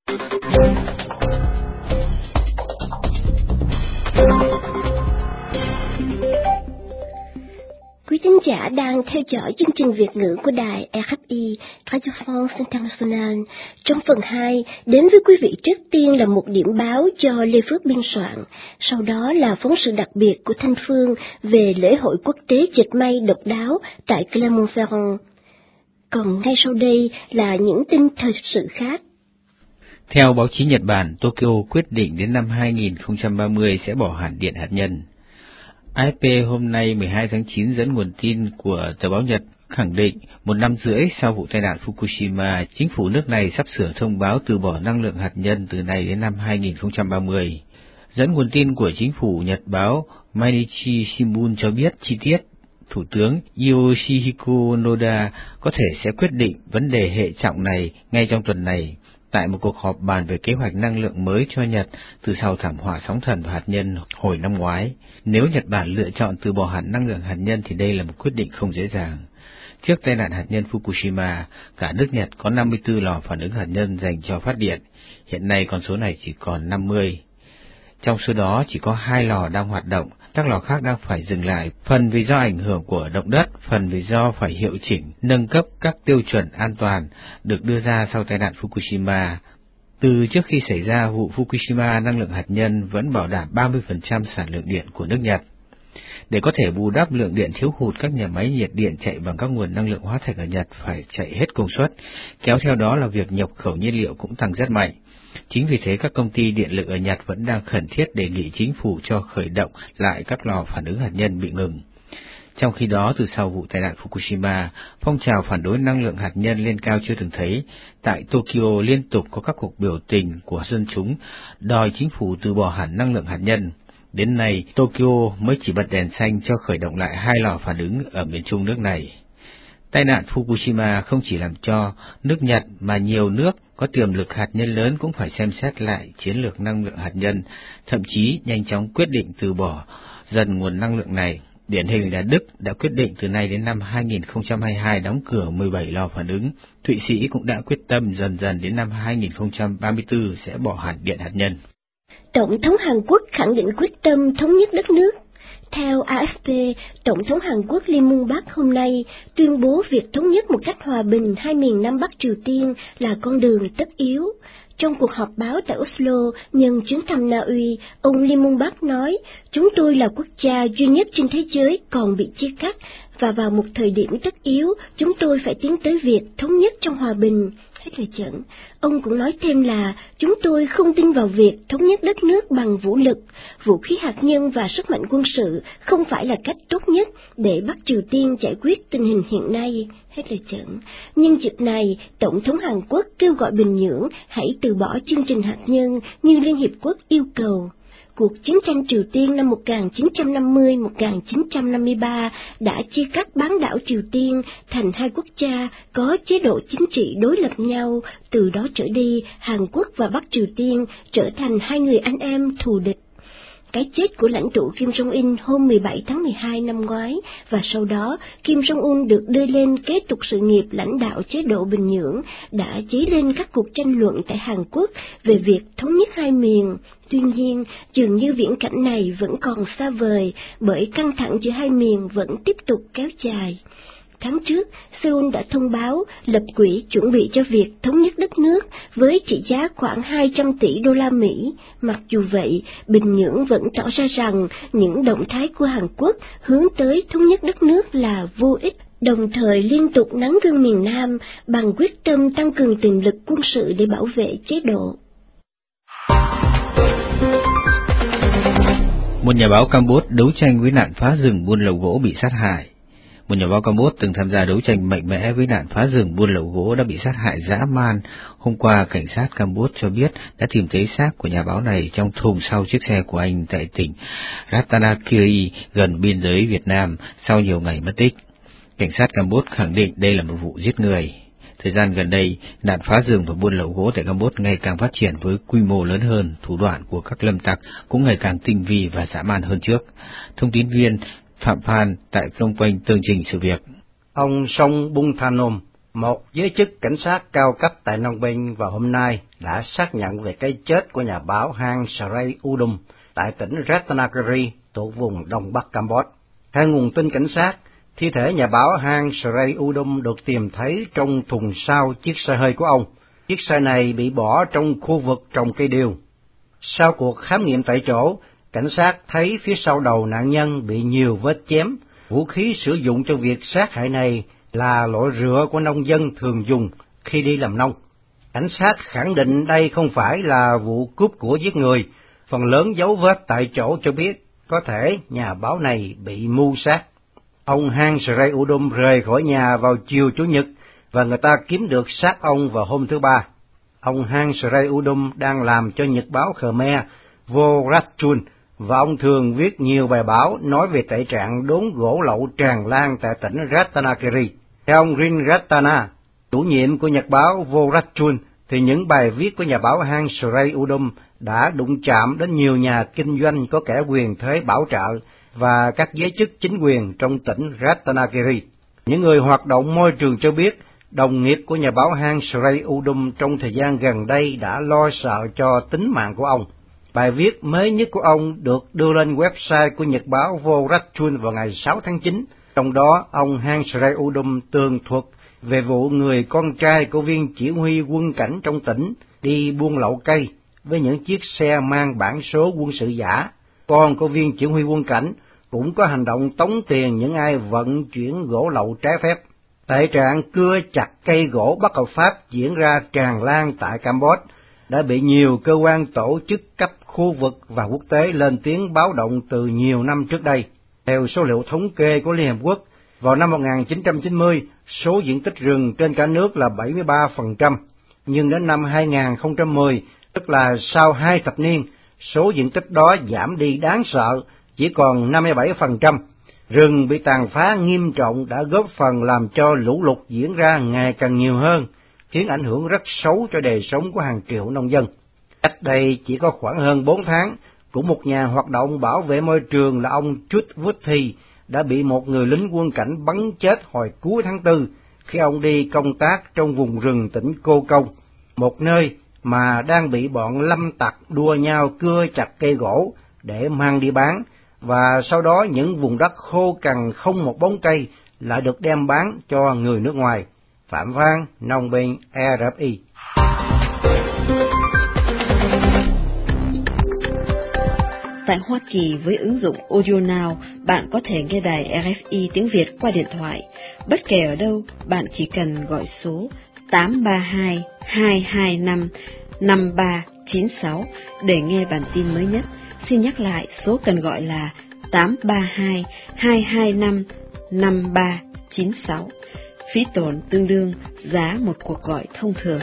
Quý thính giả đang theo dõi chương trình Việt ngữ của đài RFI, Radio France International. Trong phần 2, đến với quý vị trước tiên là một điểm báo do Lê Phước biên soạn, sau đó là phóng sự đặc biệt của Thanh Phương về lễ hội quốc tế dệt may độc đáo tại Clermont-Ferrand. Còn ngay sau đây là những tin thời sự khác. Theo báo chí Nhật Bản, Tokyo quyết định đến năm 2030 sẽ bỏ hẳn điện hạt nhân. AFP hôm nay 12 tháng 9 dẫn nguồn tin của tờ báo Nhật khẳng định 1 năm rưỡi sau vụ tai nạn Fukushima, chính phủ nước này sắp sửa thông báo từ bỏ năng lượng hạt nhân từ nay đến năm 2030. Dẫn nguồn tin của chính phủ Nhật báo Mainichi Shimbun cho biết chi tiết, Thủ tướng Yoshihiko Noda có thể sẽ quyết định vấn đề hệ trọng này ngay trong tuần này, tại một cuộc họp bàn về kế hoạch năng lượng mới cho Nhật từ sau thảm họa sóng thần và hạt nhân hồi năm ngoái. Nếu Nhật Bản lựa chọn từ bỏ hẳn năng lượng hạt nhân thì đây là một quyết định không dễ dàng. Trước tai nạn hạt nhân Fukushima, cả nước Nhật có 54 lò phản ứng hạt nhân dành cho phát điện, hiện nay con số này chỉ còn 50. Trong số đó chỉ có 2 lò đang hoạt động, các lò khác đang phải dừng lại, phần vì do ảnh hưởng của động đất, phần vì do phải hiệu chỉnh, nâng cấp các tiêu chuẩn an toàn được đưa ra sau tai nạn Fukushima. Từ trước khi xảy ra vụ Fukushima, năng lượng hạt nhân vẫn bảo đảm 30% sản lượng điện của nước Nhật. Để có thể bù đắp lượng điện thiếu hụt, các nhà máy nhiệt điện chạy bằng các nguồn năng lượng hóa thạch ở Nhật phải chạy hết công suất, kéo theo đó là việc nhập khẩu nhiên liệu cũng tăng rất mạnh. Chính vì thế các công ty điện lực ở Nhật vẫn đang khẩn thiết đề nghị chính phủ cho khởi động lại các lò phản ứng hạt nhân bị ngừng. Trong khi đó, từ sau vụ tai nạn Fukushima, phong trào phản đối năng lượng hạt nhân lên cao chưa từng thấy. Tại Tokyo liên tục có các cuộc biểu tình của dân chúng đòi chính phủ từ bỏ hẳn năng lượng hạt nhân. Đến nay, Tokyo mới chỉ bật đèn xanh cho khởi động lại 2 lò phản ứng ở miền trung nước này. Tai nạn Fukushima không chỉ làm cho nước Nhật mà nhiều nước có tiềm lực hạt nhân lớn cũng phải xem xét lại chiến lược năng lượng hạt nhân, thậm chí nhanh chóng quyết định từ bỏ dần nguồn năng lượng này. Điển hình là Đức đã quyết định từ nay đến năm 2022 đóng cửa 17 lò phản ứng. Thụy Sĩ cũng đã quyết tâm dần dần đến năm 2034 sẽ bỏ hẳn điện hạt nhân. Tổng thống Hàn Quốc khẳng định quyết tâm thống nhất đất nước. Theo AFP, Tổng thống Hàn Quốc Lee Myung-bak hôm nay tuyên bố việc thống nhất một cách hòa bình hai miền Nam Bắc Triều Tiên là con đường tất yếu. Trong cuộc họp báo tại Oslo nhân chuyến thăm Na Uy, ông Lee Myung-bak nói, chúng tôi là quốc gia duy nhất trên thế giới còn bị chia cắt, và vào một thời điểm tất yếu, chúng tôi phải tiến tới việc thống nhất trong hòa bình. Hết lời dẫn. Ông cũng nói thêm là chúng tôi không tin vào việc thống nhất đất nước bằng vũ lực, vũ khí hạt nhân và sức mạnh quân sự không phải là cách tốt nhất để Bắc Triều Tiên giải quyết tình hình hiện nay. Hết lời dẫn. Nhưng dịp này, Tổng thống Hàn Quốc kêu gọi Bình Nhưỡng hãy từ bỏ chương trình hạt nhân như Liên Hiệp Quốc yêu cầu. Cuộc chiến tranh Triều Tiên năm 1950-1953 đã chia cắt bán đảo Triều Tiên thành hai quốc gia có chế độ chính trị đối lập nhau. Từ đó trở đi, Hàn Quốc và Bắc Triều Tiên trở thành hai người anh em thù địch. Cái chết của lãnh tụ Kim Jong-un hôm 17 tháng 12 năm ngoái, và sau đó Kim Jong-un được đưa lên kế tục sự nghiệp lãnh đạo chế độ Bình Nhưỡng, đã dấy lên các cuộc tranh luận tại Hàn Quốc về việc thống nhất hai miền. Tuy nhiên, dường như viễn cảnh này vẫn còn xa vời, bởi căng thẳng giữa hai miền vẫn tiếp tục kéo dài. Tháng trước, Seoul đã thông báo lập quỹ chuẩn bị cho việc thống nhất đất nước với trị giá khoảng 200 tỷ đô la Mỹ. Mặc dù vậy, Bình Nhưỡng vẫn tỏ ra rằng những động thái của Hàn Quốc hướng tới thống nhất đất nước là vô ích, đồng thời liên tục nắn gương miền Nam bằng quyết tâm tăng cường tiềm lực quân sự để bảo vệ chế độ. Một nhà báo Campuchia đấu tranh với nạn phá rừng buôn lậu gỗ bị sát hại. Một nhà báo Campuchia từng tham gia đấu tranh mạnh mẽ với nạn phá rừng buôn lậu gỗ đã bị sát hại dã man. Hôm qua, cảnh sát Campuchia cho biết đã tìm thấy xác của nhà báo này trong thùng sau chiếc xe của anh tại tỉnh Ratanakiri gần biên giới Việt Nam sau nhiều ngày mất tích. Cảnh sát Campuchia khẳng định đây là một vụ giết người. Thời gian gần đây, nạn phá rừng và buôn lậu gỗ tại Campuchia ngày càng phát triển với quy mô lớn hơn, thủ đoạn của các lâm tặc cũng ngày càng tinh vi và dã man hơn trước. Thông tin viên Phạm Phan tại Phnom Penh tường trình sự việc. Ông Song Bunthanom, một giới chức cảnh sát cao cấp tại Phnom Penh vào hôm nay đã xác nhận về cái chết của nhà báo Hang Sray Udom tại tỉnh Ratanakiri thuộc vùng Đông Bắc Campuchia. Theo nguồn tin cảnh sát, thi thể nhà báo Hang Sray Udom được tìm thấy trong thùng sau chiếc xe hơi của ông. Chiếc xe này bị bỏ trong khu vực trồng cây điều. Sau cuộc khám nghiệm tại chỗ, cảnh sát thấy phía sau đầu nạn nhân bị nhiều vết chém. Vũ khí sử dụng cho việc sát hại này là loại rựa của nông dân thường dùng khi đi làm nông. Cảnh sát khẳng định đây không phải là vụ cướp của giết người. Phần lớn dấu vết tại chỗ cho biết có thể nhà báo này bị mưu sát. Ông Hang Sray Udom rời khỏi nhà vào chiều Chủ nhật và người ta kiếm được xác ông vào hôm thứ Ba. Ông Hang Sray Udom đang làm cho nhật báo Khmer Vorachun và ông thường viết nhiều bài báo nói về tệ trạng đốn gỗ lậu tràn lan tại tỉnh Ratanakiri. Theo ông Rin Ratana, chủ nhiệm của nhật báo Vorachun, thì những bài viết của nhà báo Hang Sray Udom đã đụng chạm đến nhiều nhà kinh doanh có kẻ quyền thế bảo trợ và các giới chức chính quyền trong tỉnh Ratanakiri. Những người hoạt động môi trường cho biết, đồng nghiệp của nhà báo Hang Sray Udom trong thời gian gần đây đã lo sợ cho tính mạng của ông. Bài viết mới nhất của ông được đưa lên website của nhật báo Vorachun vào ngày 6 tháng 9. Trong đó, ông Hang Sray Udom tường thuật về vụ người con trai của viên chỉ huy quân cảnh trong tỉnh đi buôn lậu cây với những chiếc xe mang bản số quân sự giả. Con của viên chỉ huy quân cảnh cũng có hành động tống tiền những ai vận chuyển gỗ lậu trái phép. Tệ trạng cưa chặt cây gỗ bất hợp pháp diễn ra tràn lan tại Campuchia đã bị nhiều cơ quan tổ chức cấp khu vực và quốc tế lên tiếng báo động từ nhiều năm trước đây. Theo số liệu thống kê của Liên Hợp Quốc, vào năm 1990, số diện tích rừng trên cả nước là 73%, nhưng đến năm 2010, tức là sau 2 thập niên, số diện tích đó giảm đi đáng sợ, chỉ còn 57%. Rừng bị tàn phá nghiêm trọng đã góp phần làm cho lũ lụt diễn ra ngày càng nhiều hơn, khiến ảnh hưởng rất xấu cho đời sống của hàng triệu nông dân. Cách đây chỉ có khoảng hơn 4 tháng, cũng một nhà hoạt động bảo vệ môi trường là ông Chut Vuthi đã bị một người lính quân cảnh bắn chết hồi cuối tháng 4 khi ông đi công tác trong vùng rừng tỉnh Cô Công, một nơi mà đang bị bọn lâm tặc đua nhau cưa chặt cây gỗ để mang đi bán, và sau đó những vùng đất khô cằn không một bóng cây lại được đem bán cho người nước ngoài. Phạm Văn, Phnom Penh, RFI. Tại Hoa Kỳ, với ứng dụng Audio Now, bạn có thể nghe đài RFI tiếng Việt qua điện thoại. Bất kể ở đâu, bạn chỉ cần gọi số 832-225-5396 để nghe bản tin mới nhất. Xin nhắc lại, số cần gọi là 832-225-5396. Phí tổn tương đương giá một cuộc gọi thông thường.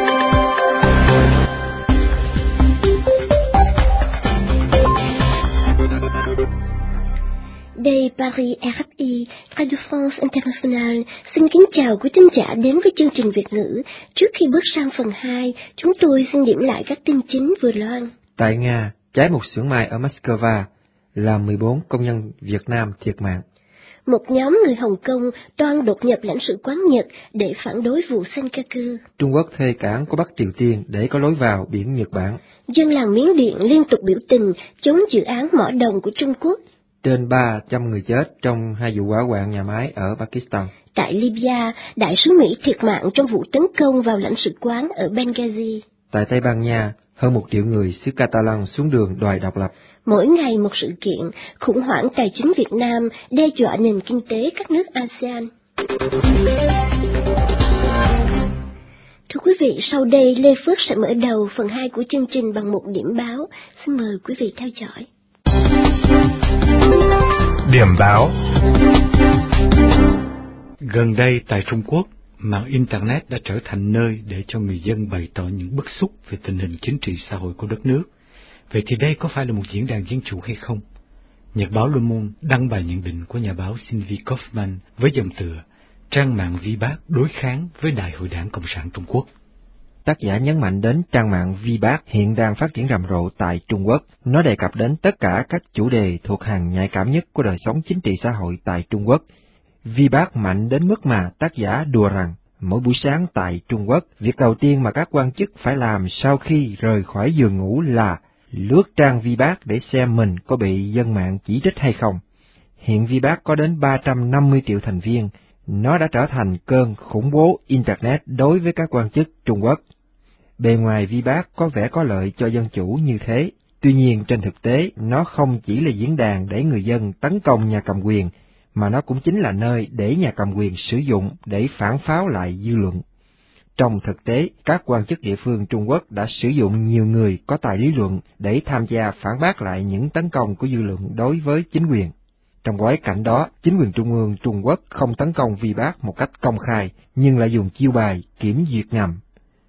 Đây Paris RFI, Radio France International, xin kính chào quý thính giả đến với chương trình Việt ngữ. Trước khi bước sang phần 2, chúng tôi xin điểm lại các tin chính vừa loan. Tại Nga, cháy một xưởng may ở Moscow, làm 14 công nhân Việt Nam thiệt mạng. Một nhóm người Hồng Kông toan đột nhập lãnh sự quán Nhật để phản đối vụ Senkaku. Trung Quốc thuê cảng của Bắc Triều Tiên để có lối vào biển Nhật Bản. Dân làng Miến Điện liên tục biểu tình chống dự án mỏ đồng của Trung Quốc. Trên 300 người chết trong 2 vụ hỏa hoạn nhà máy ở Pakistan. Tại Libya, đại sứ Mỹ thiệt mạng trong vụ tấn công vào lãnh sự quán ở Benghazi. Tại Tây Ban Nha, hơn 1 triệu người xứ Catalan xuống đường đòi độc lập. Mỗi ngày một sự kiện, khủng hoảng tài chính Việt Nam đe dọa nền kinh tế các nước ASEAN. Thưa quý vị, sau đây Lê Phước sẽ mở đầu phần 2 của chương trình bằng một điểm báo. Xin mời quý vị theo dõi. Điểm báo. Gần đây tại Trung Quốc, mạng Internet đã trở thành nơi để cho người dân bày tỏ những bức xúc về tình hình chính trị xã hội của đất nước. Vậy thì đây có phải là một diễn đàn dân chủ hay không? Nhật báo Le Monde đăng bài nhận định của nhà báo Sylvie Kaufman với dòng tựa trang mạng vi bác đối kháng với Đại hội Đảng Cộng sản Trung Quốc. Tác giả nhấn mạnh đến trang mạng vi bác hiện đang phát triển rầm rộ tại Trung Quốc. Nó đề cập đến tất cả các chủ đề thuộc hàng nhạy cảm nhất của đời sống chính trị xã hội tại Trung Quốc. Vi bác mạnh đến mức mà tác giả đùa rằng mỗi buổi sáng tại Trung Quốc, việc đầu tiên mà các quan chức phải làm sau khi rời khỏi giường ngủ là lướt trang vi bác để xem mình có bị dân mạng chỉ trích hay không. Hiện vi bác có đến 350 triệu thành viên. Nó đã trở thành cơn khủng bố Internet đối với các quan chức Trung Quốc. Bề ngoài vi bác có vẻ có lợi cho dân chủ như thế, tuy nhiên trên thực tế nó không chỉ là diễn đàn để người dân tấn công nhà cầm quyền, mà nó cũng chính là nơi để nhà cầm quyền sử dụng để phản pháo lại dư luận. Trong thực tế, các quan chức địa phương Trung Quốc đã sử dụng nhiều người có tài lý luận để tham gia phản bác lại những tấn công của dư luận đối với chính quyền. Trong bối cảnh đó, chính quyền trung ương Trung Quốc không tấn công vi bác một cách công khai, nhưng lại dùng chiêu bài kiểm duyệt ngầm.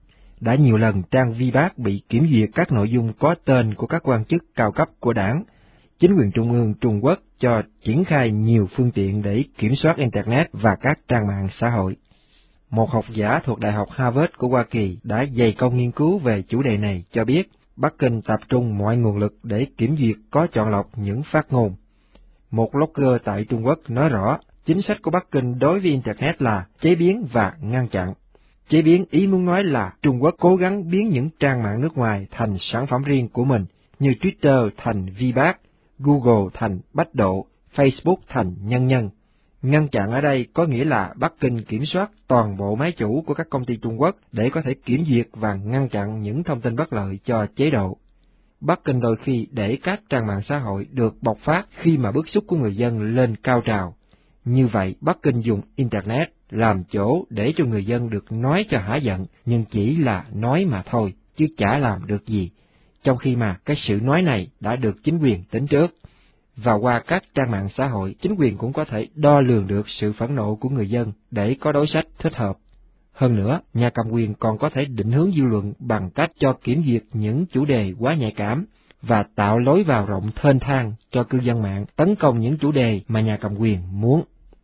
Đã nhiều lần trang vi bác bị kiểm duyệt các nội dung có tên của các quan chức cao cấp của đảng. Chính quyền trung ương Trung Quốc cho triển khai nhiều phương tiện để kiểm soát Internet và các trang mạng xã hội. Một học giả thuộc Đại học Harvard của Hoa Kỳ đã dày công nghiên cứu về chủ đề này cho biết Bắc Kinh tập trung mọi nguồn lực để kiểm duyệt có chọn lọc những phát ngôn. Một blogger tại Trung Quốc nói rõ, chính sách của Bắc Kinh đối với Internet là chế biến và ngăn chặn. Chế biến ý muốn nói là Trung Quốc cố gắng biến những trang mạng nước ngoài thành sản phẩm riêng của mình, như Twitter thành vi bác, Google thành Bách Độ, Facebook thành Nhân Nhân. Ngăn chặn ở đây có nghĩa là Bắc Kinh kiểm soát toàn bộ máy chủ của các công ty Trung Quốc để có thể kiểm duyệt và ngăn chặn những thông tin bất lợi cho chế độ. Bắc Kinh đôi khi để các trang mạng xã hội được bộc phát khi mà bức xúc của người dân lên cao trào. Như vậy, Bắc Kinh dùng Internet làm chỗ để cho người dân được nói cho hả giận, nhưng chỉ là nói mà thôi, chứ chả làm được gì. Trong khi mà cái sự nói này đã được chính quyền tính trước. Và qua các trang mạng xã hội, chính quyền cũng có thể đo lường được sự phẫn nộ của người dân để có đối sách thích hợp. Hơn nữa, nhà cầm quyền còn có thể định hướng dư luận bằng cách cho kiểm duyệt những chủ đề quá nhạy cảm và tạo lối vào rộng thênh thang cho cư dân mạng tấn công những chủ đề mà nhà cầm quyền muốn.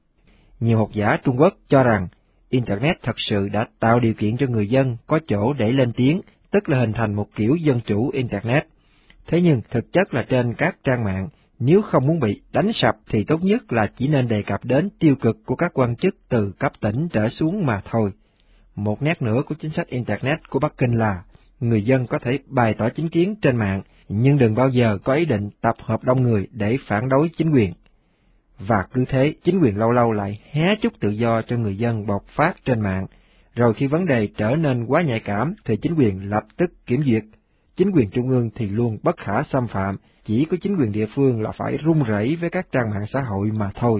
Nhiều học giả Trung Quốc cho rằng Internet thật sự đã tạo điều kiện cho người dân có chỗ để lên tiếng, tức là hình thành một kiểu dân chủ Internet. Thế nhưng thực chất là trên các trang mạng, nếu không muốn bị đánh sập thì tốt nhất là chỉ nên đề cập đến tiêu cực của các quan chức từ cấp tỉnh trở xuống mà thôi. Một nét nữa của chính sách Internet của Bắc Kinh là người dân có thể bày tỏ chính kiến trên mạng, nhưng đừng bao giờ có ý định tập hợp đông người để phản đối chính quyền. Và cứ thế, chính quyền lâu lâu lại hé chút tự do cho người dân bộc phát trên mạng, rồi khi vấn đề trở nên quá nhạy cảm thì chính quyền lập tức kiểm duyệt. Chính quyền trung ương thì luôn bất khả xâm phạm, chỉ có chính quyền địa phương là phải run rẩy với các trang mạng xã hội mà thôi.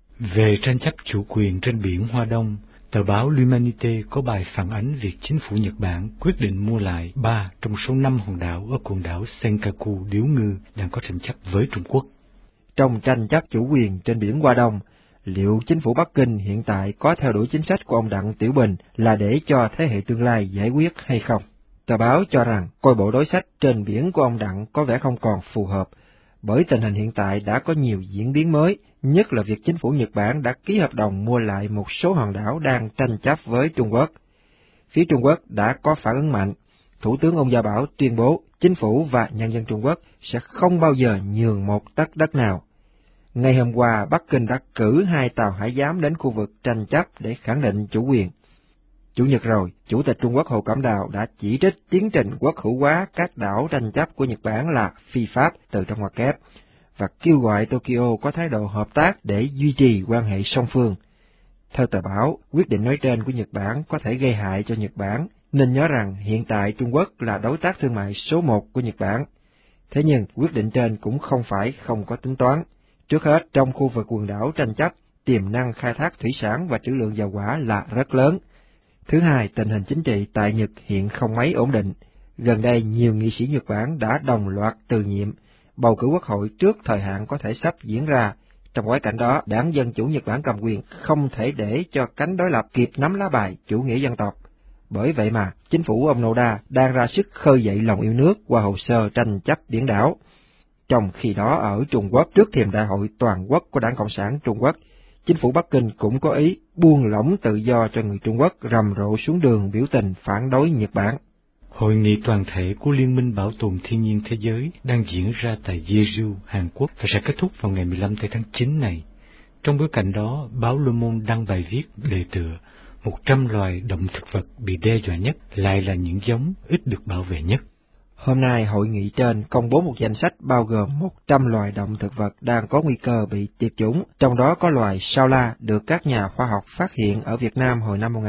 Về tranh chấp chủ quyền trên biển Hoa Đông, tờ báo L'Humanité có bài phản ánh việc chính phủ Nhật Bản quyết định mua lại 3 trong số 5 hòn đảo ở quần đảo Senkaku điếu ngư đang có tranh chấp với Trung Quốc. Trong tranh chấp chủ quyền trên biển Hoa Đông, liệu chính phủ Bắc Kinh hiện tại có theo đuổi chính sách của ông Đặng Tiểu Bình là để cho thế hệ tương lai giải quyết hay không? Tờ báo cho rằng coi bộ đối sách trên biển của ông Đặng có vẻ không còn phù hợp, bởi tình hình hiện tại đã có nhiều diễn biến mới, nhất là việc chính phủ Nhật Bản đã ký hợp đồng mua lại một số hòn đảo đang tranh chấp với Trung Quốc. Phía Trung Quốc đã có phản ứng mạnh. Thủ tướng Ông Gia Bảo tuyên bố chính phủ và nhân dân Trung Quốc sẽ không bao giờ nhường một tấc đất nào. Ngày hôm qua, Bắc Kinh đã cử 2 tàu hải giám đến khu vực tranh chấp để khẳng định chủ quyền. Chủ nhật rồi, Chủ tịch Trung Quốc Hồ Cẩm Đào đã chỉ trích tiến trình quốc hữu hóa các đảo tranh chấp của Nhật Bản là phi pháp từ trong ngoặc kép, và kêu gọi Tokyo có thái độ hợp tác để duy trì quan hệ song phương. Theo tờ báo, quyết định nói trên của Nhật Bản có thể gây hại cho Nhật Bản, nên nhớ rằng hiện tại Trung Quốc là đối tác thương mại số 1 của Nhật Bản. Thế nhưng, quyết định trên cũng không phải không có tính toán. Trước hết, trong khu vực quần đảo tranh chấp, tiềm năng khai thác thủy sản và trữ lượng dầu hỏa là rất lớn. Thứ hai, tình hình chính trị tại Nhật hiện không mấy ổn định. Gần đây, nhiều nghị sĩ Nhật Bản đã đồng loạt từ nhiệm, bầu cử quốc hội trước thời hạn có thể sắp diễn ra. Trong bối cảnh đó, đảng Dân chủ Nhật Bản cầm quyền không thể để cho cánh đối lập kịp nắm lá bài chủ nghĩa dân tộc. Bởi vậy mà, chính phủ ông Noda đang ra sức khơi dậy lòng yêu nước qua hồ sơ tranh chấp biển đảo. Trong khi đó ở Trung Quốc, trước thềm đại hội toàn quốc của Đảng Cộng sản Trung Quốc, chính phủ Bắc Kinh cũng có ý buông lỏng tự do cho người Trung Quốc rầm rộ xuống đường biểu tình phản đối Nhật Bản. Hội nghị toàn thể của Liên minh Bảo tồn Thiên nhiên Thế giới đang diễn ra tại Jeju, Hàn Quốc và sẽ kết thúc vào ngày 15 tháng 9 này. Trong bối cảnh đó, báo Le Monde đăng bài viết đề tựa 100 loài động thực vật bị đe dọa nhất lại là những giống ít được bảo vệ nhất. Hôm nay, hội nghị trên công bố một danh sách bao gồm 100 loài động thực vật đang có nguy cơ bị tuyệt chủng, trong đó có loài sao la được các nhà khoa học phát hiện ở Việt Nam hồi năm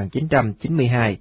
1992.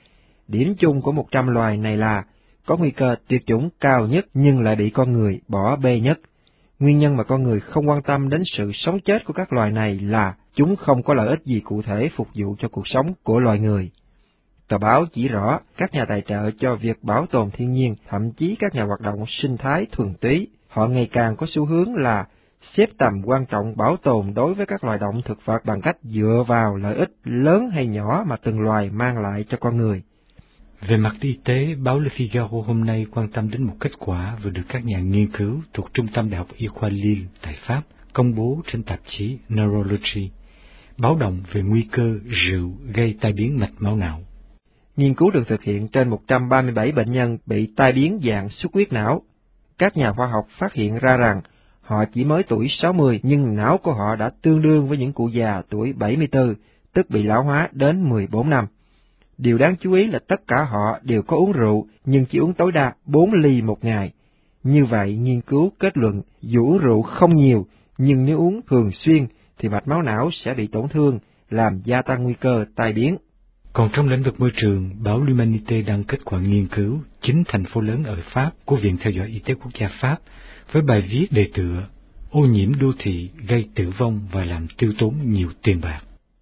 Điểm chung của 100 loài này là có nguy cơ tuyệt chủng cao nhất nhưng lại bị con người bỏ bê nhất. Nguyên nhân mà con người không quan tâm đến sự sống chết của các loài này là chúng không có lợi ích gì cụ thể phục vụ cho cuộc sống của loài người. Tờ báo chỉ rõ các nhà tài trợ cho việc bảo tồn thiên nhiên, thậm chí các nhà hoạt động sinh thái thuần túy, họ ngày càng có xu hướng là xếp tầm quan trọng bảo tồn đối với các loài động thực vật bằng cách dựa vào lợi ích lớn hay nhỏ mà từng loài mang lại cho con người. Về mặt y tế, báo Le Figaro hôm nay quan tâm đến một kết quả vừa được các nhà nghiên cứu thuộc Trung tâm Đại học Y khoa Lille tại Pháp công bố trên tạp chí Neurology, báo động về nguy cơ rượu gây tai biến mạch máu não. Nghiên cứu được thực hiện trên 137 bệnh nhân bị tai biến dạng xuất huyết não. Các nhà khoa học phát hiện ra rằng họ chỉ mới tuổi 60 nhưng não của họ đã tương đương với những cụ già tuổi 74, tức bị lão hóa đến 14 năm. Điều đáng chú ý là tất cả họ đều có uống rượu nhưng chỉ uống tối đa 4 ly một ngày. Như vậy, nghiên cứu kết luận dù uống rượu không nhiều nhưng nếu uống thường xuyên thì mạch máu não sẽ bị tổn thương, làm gia tăng nguy cơ tai biến. Còn trong lĩnh vực môi trường, báo L'Humanité đăng kết quả nghiên cứu 9 thành phố lớn ở Pháp của Viện Theo dõi Y tế Quốc gia Pháp với bài viết đề tựa ô nhiễm đô thị gây tử vong và làm tiêu tốn nhiều tiền bạc.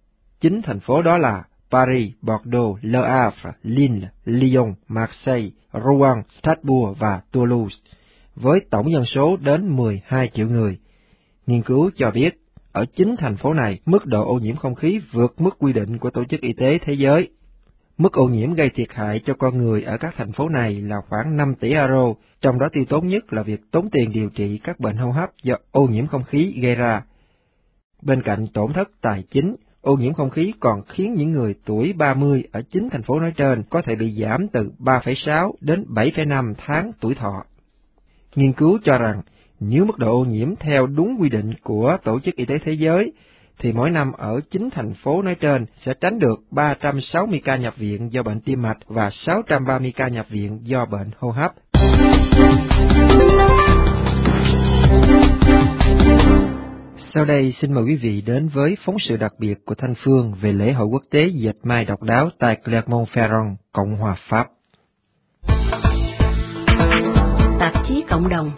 9 thành phố đó là Paris, Bordeaux, Le Havre, Lille, Lyon, Marseille, Rouen, Strasbourg và Toulouse, với tổng dân số đến 12 triệu người. Nghiên cứu cho biết, ở 9 thành phố này, mức độ ô nhiễm không khí vượt mức quy định của Tổ chức Y tế Thế giới. Mức ô nhiễm gây thiệt hại cho con người ở các thành phố này là khoảng 5 tỷ euro, trong đó tiêu tốn nhất là việc tốn tiền điều trị các bệnh hô hấp do ô nhiễm không khí gây ra. Bên cạnh tổn thất tài chính, ô nhiễm không khí còn khiến những người tuổi 30 ở 9 thành phố nói trên có thể bị giảm từ 3,6 đến 7,5 tháng tuổi thọ. Nghiên cứu cho rằng, nếu mức độ ô nhiễm theo đúng quy định của Tổ chức Y tế Thế giới, thì mỗi năm ở 9 thành phố nói trên sẽ tránh được 360 ca nhập viện do bệnh tim mạch và 630 ca nhập viện do bệnh hô hấp. Sau đây xin mời quý vị đến với phóng sự đặc biệt của Thanh Phương về lễ hội quốc tế dệt may độc đáo tại Clermont-Ferrand, Cộng hòa Pháp. Tạp chí cộng đồng.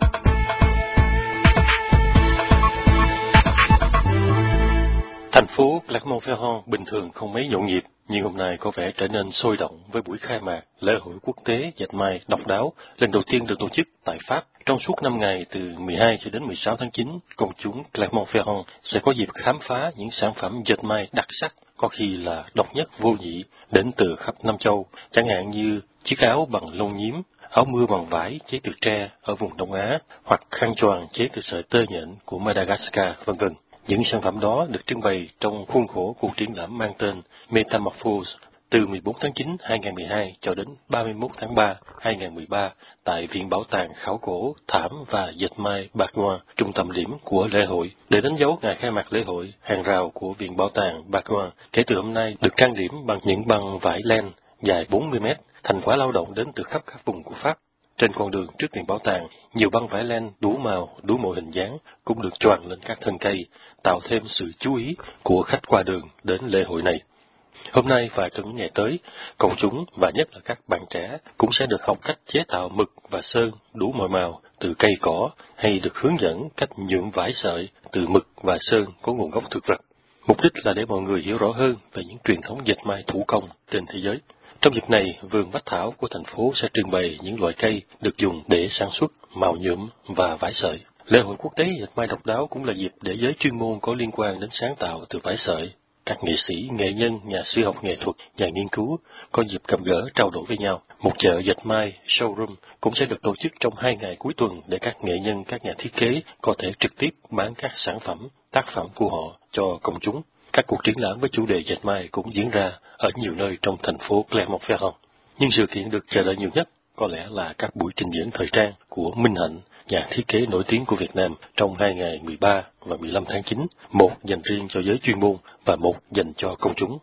Thành phố Clermont-Ferrand bình thường không mấy nhộn nhịp, nhưng hôm nay có vẻ trở nên sôi động với buổi khai mạc lễ hội quốc tế dệt may độc đáo lần đầu tiên được tổ chức tại Pháp. Trong suốt 5 ngày từ 12 cho đến 16 tháng 9, công chúng Clermont-Ferrand sẽ có dịp khám phá những sản phẩm dệt may đặc sắc, có khi là độc nhất vô nhị, đến từ khắp Nam châu, chẳng hạn như chiếc áo bằng lông nhím, áo mưa bằng vải chế từ tre ở vùng Đông Á, hoặc khăn choàng chế từ sợi tơ nhện của Madagascar, v.v. Những sản phẩm đó được trưng bày trong khuôn khổ cuộc triển lãm mang tên Metamorphose từ 14 tháng 9 2012 cho đến 31 tháng 3 2013 tại Viện Bảo tàng Khảo cổ, Thảm và Dệt may Bagoin, trung tâm điểm của lễ hội. Để đánh dấu ngày khai mạc lễ hội, hàng rào của Viện Bảo tàng Bagoin kể từ hôm nay được trang điểm bằng những băng vải len dài 40 mét, thành quả lao động đến từ khắp các vùng của Pháp. Trên con đường trước Viện Bảo tàng, nhiều băng vải len đủ màu, đủ mọi hình dáng cũng được choàng lên các thân cây, tạo thêm sự chú ý của khách qua đường đến lễ hội này. Hôm nay và trong những ngày tới, công chúng và nhất là các bạn trẻ cũng sẽ được học cách chế tạo mực và sơn đủ mọi màu từ cây cỏ, hay được hướng dẫn cách nhuộm vải sợi từ mực và sơn có nguồn gốc thực vật. Mục đích là để mọi người hiểu rõ hơn về những truyền thống dệt may thủ công trên thế giới. Trong dịp này, vườn bách thảo của thành phố sẽ trưng bày những loại cây được dùng để sản xuất màu nhuộm và vải sợi. Lễ hội quốc tế dệt may độc đáo cũng là dịp để giới chuyên môn có liên quan đến sáng tạo từ vải sợi, các nghệ sĩ, nghệ nhân, nhà sư học nghệ thuật, nhà nghiên cứu có dịp gặp gỡ trao đổi với nhau. Một chợ dệt may, showroom cũng sẽ được tổ chức trong 2 ngày cuối tuần để các nghệ nhân, các nhà thiết kế có thể trực tiếp bán các sản phẩm, tác phẩm của họ cho công chúng. Các cuộc triển lãm với chủ đề dệt may cũng diễn ra ở nhiều nơi trong thành phố Clermont-Ferrand. Nhưng sự kiện được chờ đợi nhiều nhất có lẽ là các buổi trình diễn thời trang của Minh Hạnh, nhà thiết kế nổi tiếng của Việt Nam trong 2 ngày 13 và 15 tháng 9, một dành riêng cho giới chuyên môn và một dành cho công chúng.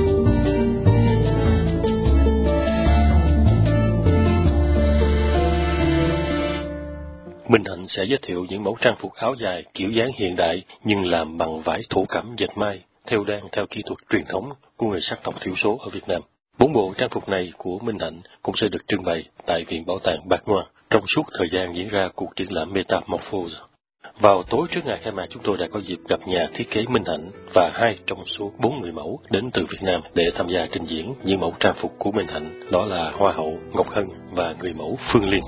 Minh Hạnh sẽ giới thiệu những mẫu trang phục áo dài kiểu dáng hiện đại nhưng làm bằng vải thổ cẩm dệt may, thêu đan theo kỹ thuật truyền thống của người sắc tộc thiểu số ở Việt Nam. 4 bộ trang phục này của Minh Hạnh cũng sẽ được trưng bày tại Viện Bảo tàng Bagoin trong suốt thời gian diễn ra cuộc triển lãm Metamorphose. Vào tối trước ngày khai mạc, chúng tôi đã có dịp gặp nhà thiết kế Minh Hạnh và 2 trong số 4 người mẫu đến từ Việt Nam để tham gia trình diễn những mẫu trang phục của Minh Hạnh, đó là Hoa hậu Ngọc Hân và người mẫu Phương Liên.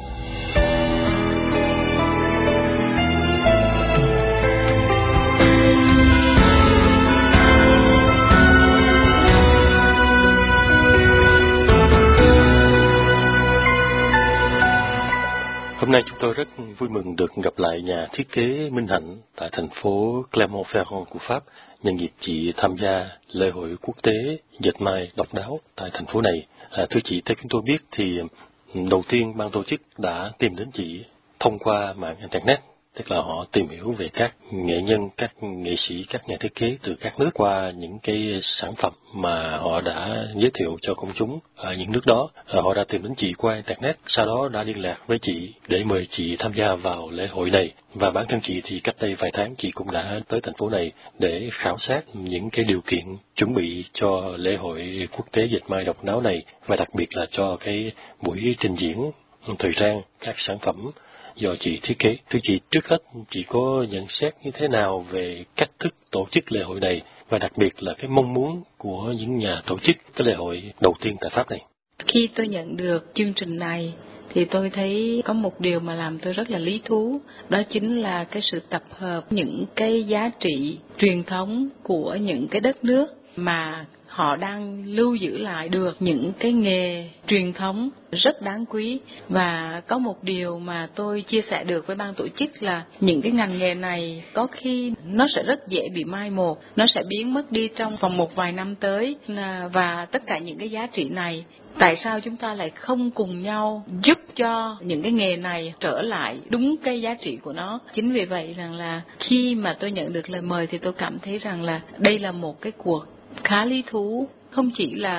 Hôm nay chúng tôi rất vui mừng được gặp lại nhà thiết kế Minh Hạnh tại thành phố Clermont-Ferrand của Pháp, nhân dịp chị tham gia lễ hội quốc tế dệt may độc đáo tại thành phố này. Thưa chị, theo chúng tôi biết thì đầu tiên ban tổ chức đã tìm đến chị thông qua mạng Internet, tức là họ tìm hiểu về các nghệ nhân, các nghệ sĩ, các nhà thiết kế từ các nước qua những cái sản phẩm mà họ đã giới thiệu cho công chúng ở những nước đó. Họ đã tìm đến chị qua Internet, sau đó đã liên lạc với chị để mời chị tham gia vào lễ hội này. Và bản thân chị thì cách đây vài tháng chị cũng đã tới thành phố này để khảo sát những cái điều kiện chuẩn bị cho lễ hội quốc tế dệt may độc đáo này, và đặc biệt là cho cái buổi trình diễn thời trang, các sản phẩm do chị thiết kế. Thưa chị, trước hết chị có nhận xét như thế nào về cách thức tổ chức lễ hội này, và đặc biệt là cái mong muốn của những nhà tổ chức cái lễ hội đầu tiên tại Pháp này? Khi tôi nhận được chương trình này thì tôi thấy có một điều mà làm tôi rất là lý thú, đó chính là cái sự tập hợp những cái giá trị truyền thống của những cái đất nước mà họ đang lưu giữ lại được những cái nghề truyền thống rất đáng quý. Và có một điều mà tôi chia sẻ được với ban tổ chức là những cái ngành nghề này có khi nó sẽ rất dễ bị mai một, nó sẽ biến mất đi trong vòng một vài năm tới. Và tất cả những cái giá trị này, tại sao chúng ta lại không cùng nhau giúp cho những cái nghề này trở lại đúng cái giá trị của nó? Chính vì vậy rằng là khi mà tôi nhận được lời mời thì tôi cảm thấy rằng là đây là một cái cuộc khá lý thú, không chỉ là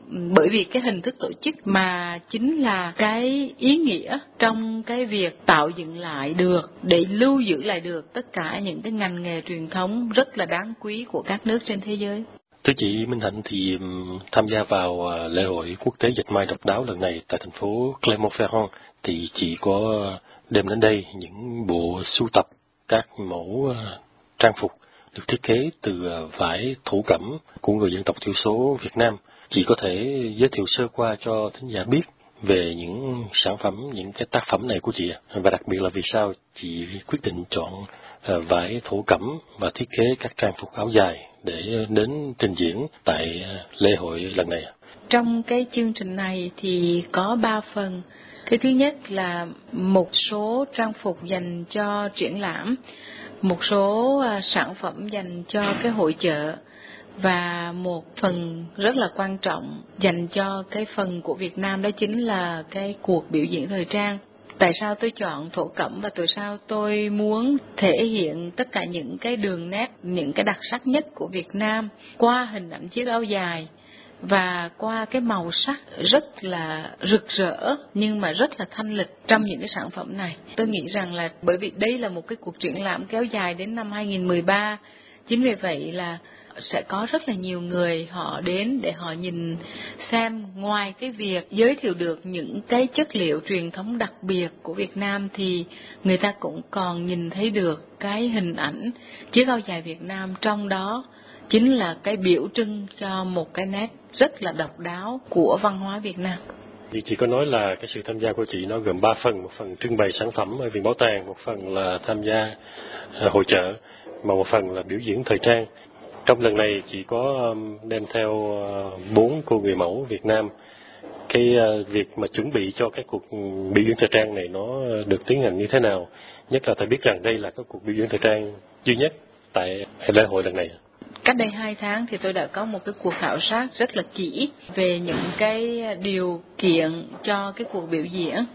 bởi vì cái hình thức tổ chức mà chính là cái ý nghĩa trong cái việc tạo dựng lại được, để lưu giữ lại được tất cả những cái ngành nghề truyền thống rất là đáng quý của các nước trên thế giới. Thưa chị Minh Hạnh, thì tham gia vào lễ hội quốc tế dệt may độc đáo lần này tại thành phố Clermont-Ferrand, thì chị có đem đến đây những bộ sưu tập các mẫu trang phục được thiết kế từ vải thổ cẩm của người dân tộc thiểu số Việt Nam. Chị có thể giới thiệu sơ qua cho thính giả biết về những sản phẩm, những cái tác phẩm này của chị ạ, và đặc biệt là vì sao chị quyết định chọn vải thổ cẩm và thiết kế các trang phục áo dài để đến trình diễn tại lễ hội lần này. Trong cái chương trình này thì có 3 phần. Cái thứ nhất là một số trang phục dành cho triển lãm, một số sản phẩm dành cho cái hội chợ, và một phần rất là quan trọng dành cho cái phần của Việt Nam, đó chính là cái cuộc biểu diễn thời trang. Tại sao tôi chọn thổ cẩm và tại sao tôi muốn thể hiện tất cả những cái đường nét, những cái đặc sắc nhất của Việt Nam qua hình ảnh chiếc áo dài và qua cái màu sắc rất là rực rỡ nhưng mà rất là thanh lịch trong những cái sản phẩm này. Tôi nghĩ rằng là bởi vì đây là một cái cuộc triển lãm kéo dài đến năm 2013, chính vì vậy là sẽ có rất là nhiều người họ đến để họ nhìn xem, ngoài cái việc giới thiệu được những cái chất liệu truyền thống đặc biệt của Việt Nam thì người ta cũng còn nhìn thấy được cái hình ảnh chiếc áo dài Việt Nam, trong đó chính là cái biểu trưng cho một cái nét rất là độc đáo của văn hóa Việt Nam. Thì chị có nói là cái sự tham gia của chị nó gồm 3 phần, một phần trưng bày sản phẩm ở viện bảo tàng, một phần là tham gia hội chợ, và một phần là biểu diễn thời trang. Trong lần này chị có đem theo 4 cô người mẫu Việt Nam. Cái việc mà chuẩn bị cho cái cuộc biểu diễn thời trang này nó được tiến hành như thế nào? Nhất là phải biết rằng đây là cái cuộc biểu diễn thời trang duy nhất tại lễ hội lần này. Cách đây 2 tháng thì tôi đã có một cái cuộc khảo sát rất là kỹ về những cái điều kiện cho cái cuộc biểu diễn.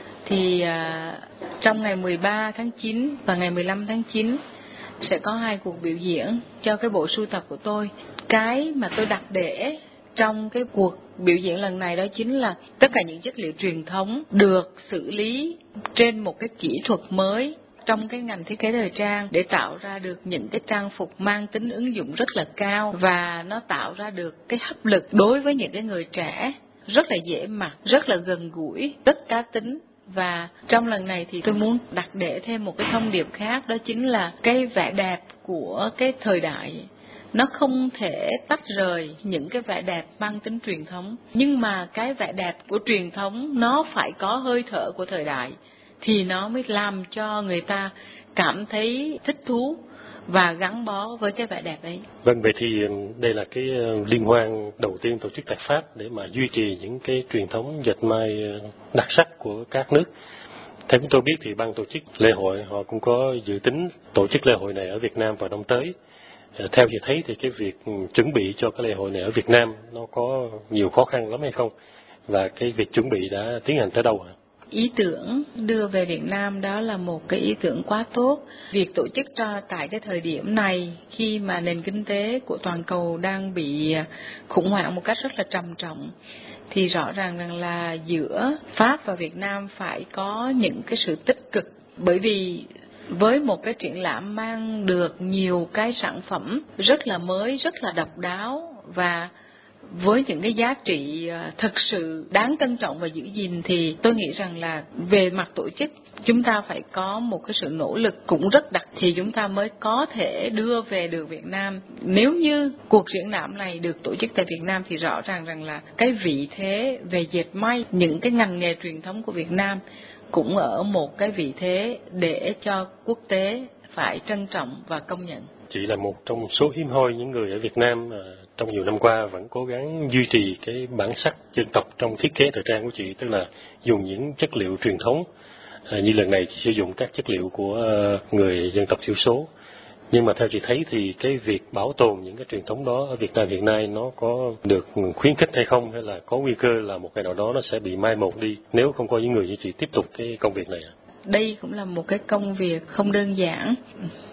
Thì trong ngày 13 tháng 9 và ngày 15 tháng 9 sẽ có 2 cuộc biểu diễn cho cái bộ sưu tập của tôi. Cái mà tôi đặt để trong cái cuộc biểu diễn lần này đó chính là tất cả những chất liệu truyền thống được xử lý trên một cái kỹ thuật mới trong cái ngành thiết kế thời trang để tạo ra được những cái trang phục mang tính ứng dụng rất là cao, và nó tạo ra được cái hấp lực đối với những cái người trẻ, rất là dễ mặc, rất là gần gũi, rất cá tính. Và trong lần này thì tôi muốn đặt để thêm một cái thông điệp khác, đó chính là cái vẻ đẹp của cái thời đại nó không thể tách rời những cái vẻ đẹp mang tính truyền thống, nhưng mà cái vẻ đẹp của truyền thống nó phải có hơi thở của thời đại thì nó mới làm cho người ta cảm thấy thích thú và gắn bó với cái vẻ đẹp ấy. Vâng, vậy thì đây là cái liên hoan đầu tiên tổ chức tại Pháp để mà duy trì những cái truyền thống dệt may đặc sắc của các nước. Theo chúng tôi biết thì ban tổ chức lễ hội họ cũng có dự tính tổ chức lễ hội này ở Việt Nam vào năm tới. Theo chị thấy thì cái việc chuẩn bị cho cái lễ hội này ở Việt Nam nó có nhiều khó khăn lắm hay không? Và cái việc chuẩn bị đã tiến hành tới đâu hả? Ý tưởng đưa về Việt Nam đó là một cái ý tưởng quá tốt. Việc tổ chức ra tại cái thời điểm này khi mà nền kinh tế của toàn cầu đang bị khủng hoảng một cách rất là trầm trọng, thì rõ ràng rằng là giữa Pháp và Việt Nam phải có những cái sự tích cực, bởi vì với một cái triển lãm mang được nhiều cái sản phẩm rất là mới, rất là độc đáo và với những cái giá trị thực sự đáng trân trọng và giữ gìn, thì tôi nghĩ rằng là về mặt tổ chức chúng ta phải có một cái sự nỗ lực cũng rất đặc thì chúng ta mới có thể đưa về được Việt Nam. Nếu như cuộc triển lãm này được tổ chức tại Việt Nam thì rõ ràng rằng là cái vị thế về dệt may, những cái ngành nghề truyền thống của Việt Nam cũng ở một cái vị thế để cho quốc tế phải trân trọng và công nhận. Chị là một trong số hiếm hoi những người ở Việt Nam trong nhiều năm qua vẫn cố gắng duy trì cái bản sắc dân tộc trong thiết kế thời trang của chị, tức là dùng những chất liệu truyền thống. Như lần này chị sử dụng các chất liệu của người dân tộc thiểu số. Nhưng mà theo chị thấy thì cái việc bảo tồn những cái truyền thống đó ở Việt Nam hiện nay nó có được khuyến khích hay không, hay là có nguy cơ là một ngày nào đó nó sẽ bị mai một đi nếu không có những người như chị tiếp tục cái công việc này? Đây cũng là một cái công việc không đơn giản.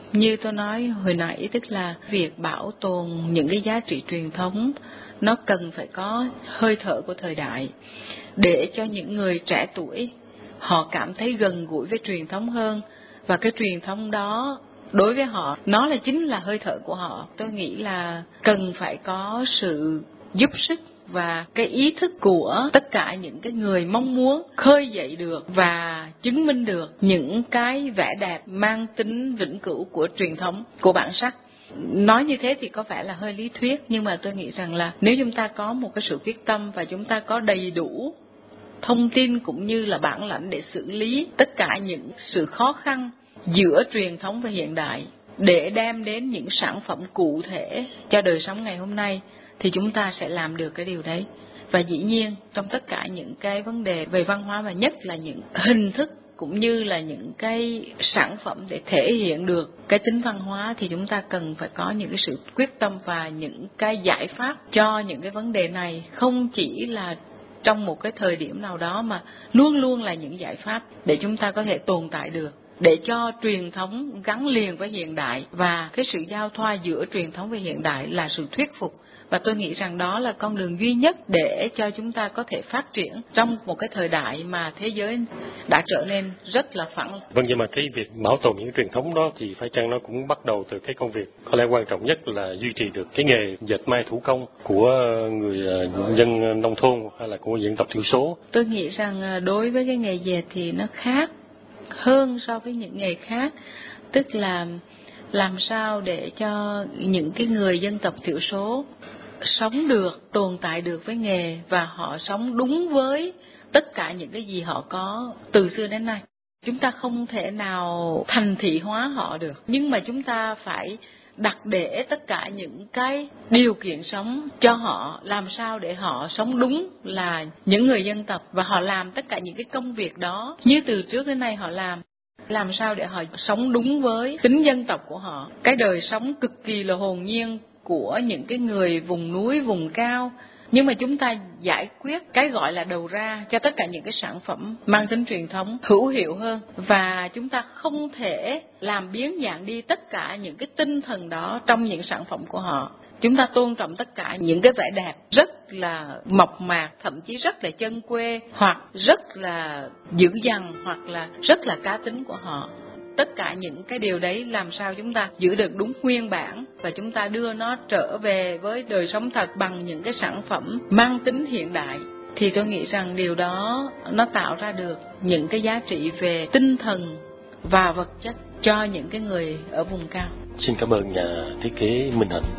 Như tôi nói hồi nãy, tức là việc bảo tồn những cái giá trị truyền thống nó cần phải có hơi thở của thời đại, để cho những người trẻ tuổi họ cảm thấy gần gũi với truyền thống hơn, và cái truyền thống đó đối với họ nó chính là hơi thở của họ. Tôi nghĩ là cần phải có sự giúp sức và cái ý thức của tất cả những cái người mong muốn khơi dậy được và chứng minh được những cái vẻ đẹp mang tính vĩnh cửu của truyền thống, của bản sắc. Nói như thế thì có vẻ là hơi lý thuyết, nhưng mà tôi nghĩ rằng là nếu chúng ta có một cái sự quyết tâm và chúng ta có đầy đủ thông tin cũng như là bản lãnh để xử lý tất cả những sự khó khăn giữa truyền thống và hiện đại, để đem đến những sản phẩm cụ thể cho đời sống ngày hôm nay, thì chúng ta sẽ làm được cái điều đấy. Và dĩ nhiên trong tất cả những cái vấn đề về văn hóa, và nhất là những hình thức cũng như là những cái sản phẩm để thể hiện được cái tính văn hóa, thì chúng ta cần phải có những cái sự quyết tâm và những cái giải pháp cho những cái vấn đề này, không chỉ là trong một cái thời điểm nào đó, mà luôn luôn là những giải pháp để chúng ta có thể tồn tại được, để cho truyền thống gắn liền với hiện đại, và cái sự giao thoa giữa truyền thống và hiện đại là sự thuyết phục. Và tôi nghĩ rằng đó là con đường duy nhất để cho chúng ta có thể phát triển trong một cái thời đại mà thế giới đã trở nên rất là phẳng. Vâng, nhưng mà cái việc bảo tồn những truyền thống đó thì phải chăng nó cũng bắt đầu từ cái công việc có lẽ quan trọng nhất là duy trì được cái nghề dệt may thủ công của người dân nông thôn hay là của dân tộc thiểu số? Tôi nghĩ rằng đối với cái nghề dệt thì nó khác hơn so với những nghề khác, tức là làm sao để cho những cái người dân tộc thiểu số sống được, tồn tại được với nghề, và họ sống đúng với tất cả những cái gì họ có từ xưa đến nay. Chúng ta không thể nào thành thị hóa họ được, nhưng mà chúng ta phải đặt để tất cả những cái điều kiện sống cho họ, làm sao để họ sống đúng là những người dân tộc, và họ làm tất cả những cái công việc đó như từ trước đến nay họ làm sao để họ sống đúng với tính dân tộc của họ, cái đời sống cực kỳ là hồn nhiên của những cái người vùng núi, vùng cao. Nhưng mà chúng ta giải quyết cái gọi là đầu ra cho tất cả những cái sản phẩm mang tính truyền thống hữu hiệu hơn, và chúng ta không thể làm biến dạng đi tất cả những cái tinh thần đó trong những sản phẩm của họ. Chúng ta tôn trọng tất cả những cái vẻ đẹp rất là mộc mạc, thậm chí rất là chân quê, hoặc rất là dữ dằn, hoặc là rất là cá tính của họ. Tất cả những cái điều đấy làm sao chúng ta giữ được đúng nguyên bản, và chúng ta đưa nó trở về với đời sống thật bằng những cái sản phẩm mang tính hiện đại, thì tôi nghĩ rằng điều đó nó tạo ra được những cái giá trị về tinh thần và vật chất cho những cái người ở vùng cao. Xin cảm ơn nhà thiết kế Minh Hạnh.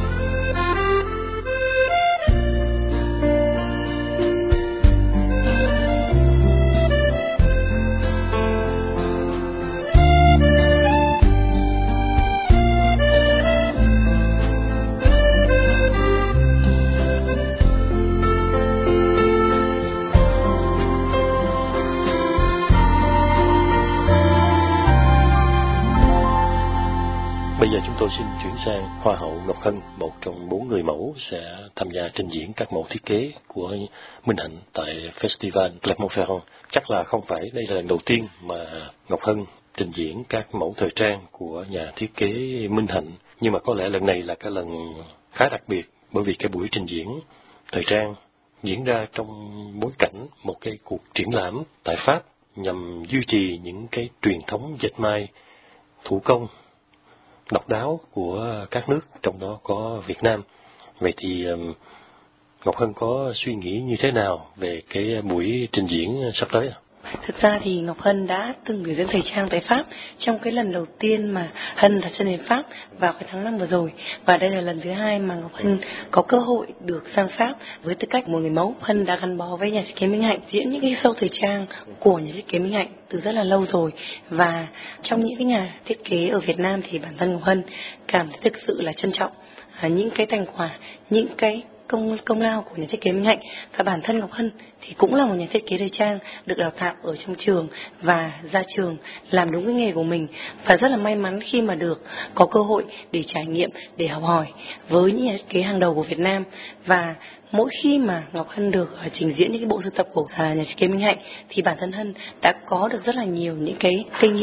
Bây giờ chúng tôi xin chuyển sang Hoa hậu Ngọc Hân, một trong 4 người mẫu sẽ tham gia trình diễn các mẫu thiết kế của Minh Hạnh tại Festival Clermont-Ferrand. Chắc là không phải đây là lần đầu tiên mà Ngọc Hân trình diễn các mẫu thời trang của nhà thiết kế Minh Hạnh, nhưng mà có lẽ lần này là cái lần khá đặc biệt, bởi vì cái buổi trình diễn thời trang diễn ra trong bối cảnh một cái cuộc triển lãm tại Pháp nhằm duy trì những cái truyền thống dệt may thủ công độc đáo của các nước, trong đó có Việt Nam. Vậy thì Ngọc Hân có suy nghĩ như thế nào về cái buổi trình diễn sắp tới? Thực ra thì Ngọc Hân đã từng biểu diễn thời trang tại Pháp trong cái lần đầu tiên mà Hân đặt chân đến Pháp vào cái tháng 5 vừa rồi, và đây là lần thứ 2 mà Ngọc Hân có cơ hội được sang Pháp với tư cách một người mẫu. Hân đã gắn bó với nhà thiết kế Minh Hạnh, diễn những cái show thời trang của nhà thiết kế Minh Hạnh từ rất là lâu rồi, và trong những cái nhà thiết kế ở Việt Nam thì bản thân Ngọc Hân cảm thấy thực sự là trân trọng những cái thành quả, những cái công lao của nhà thiết kế Minh Hạnh. Và bản thân Ngọc Hân thì cũng là một nhà thiết kế thời trang được đào tạo ở trong trường và ra trường làm đúng cái nghề của mình, và rất là may mắn khi mà được có cơ hội để trải nghiệm, để học hỏi với những nhà thiết kế hàng đầu của Việt Nam. Và mỗi khi mà Ngọc Hân được trình diễn những cái bộ sưu tập của nhà thiết kế Minh Hạnh thì bản thân Hân đã có được rất là nhiều những cái kinh nghiệm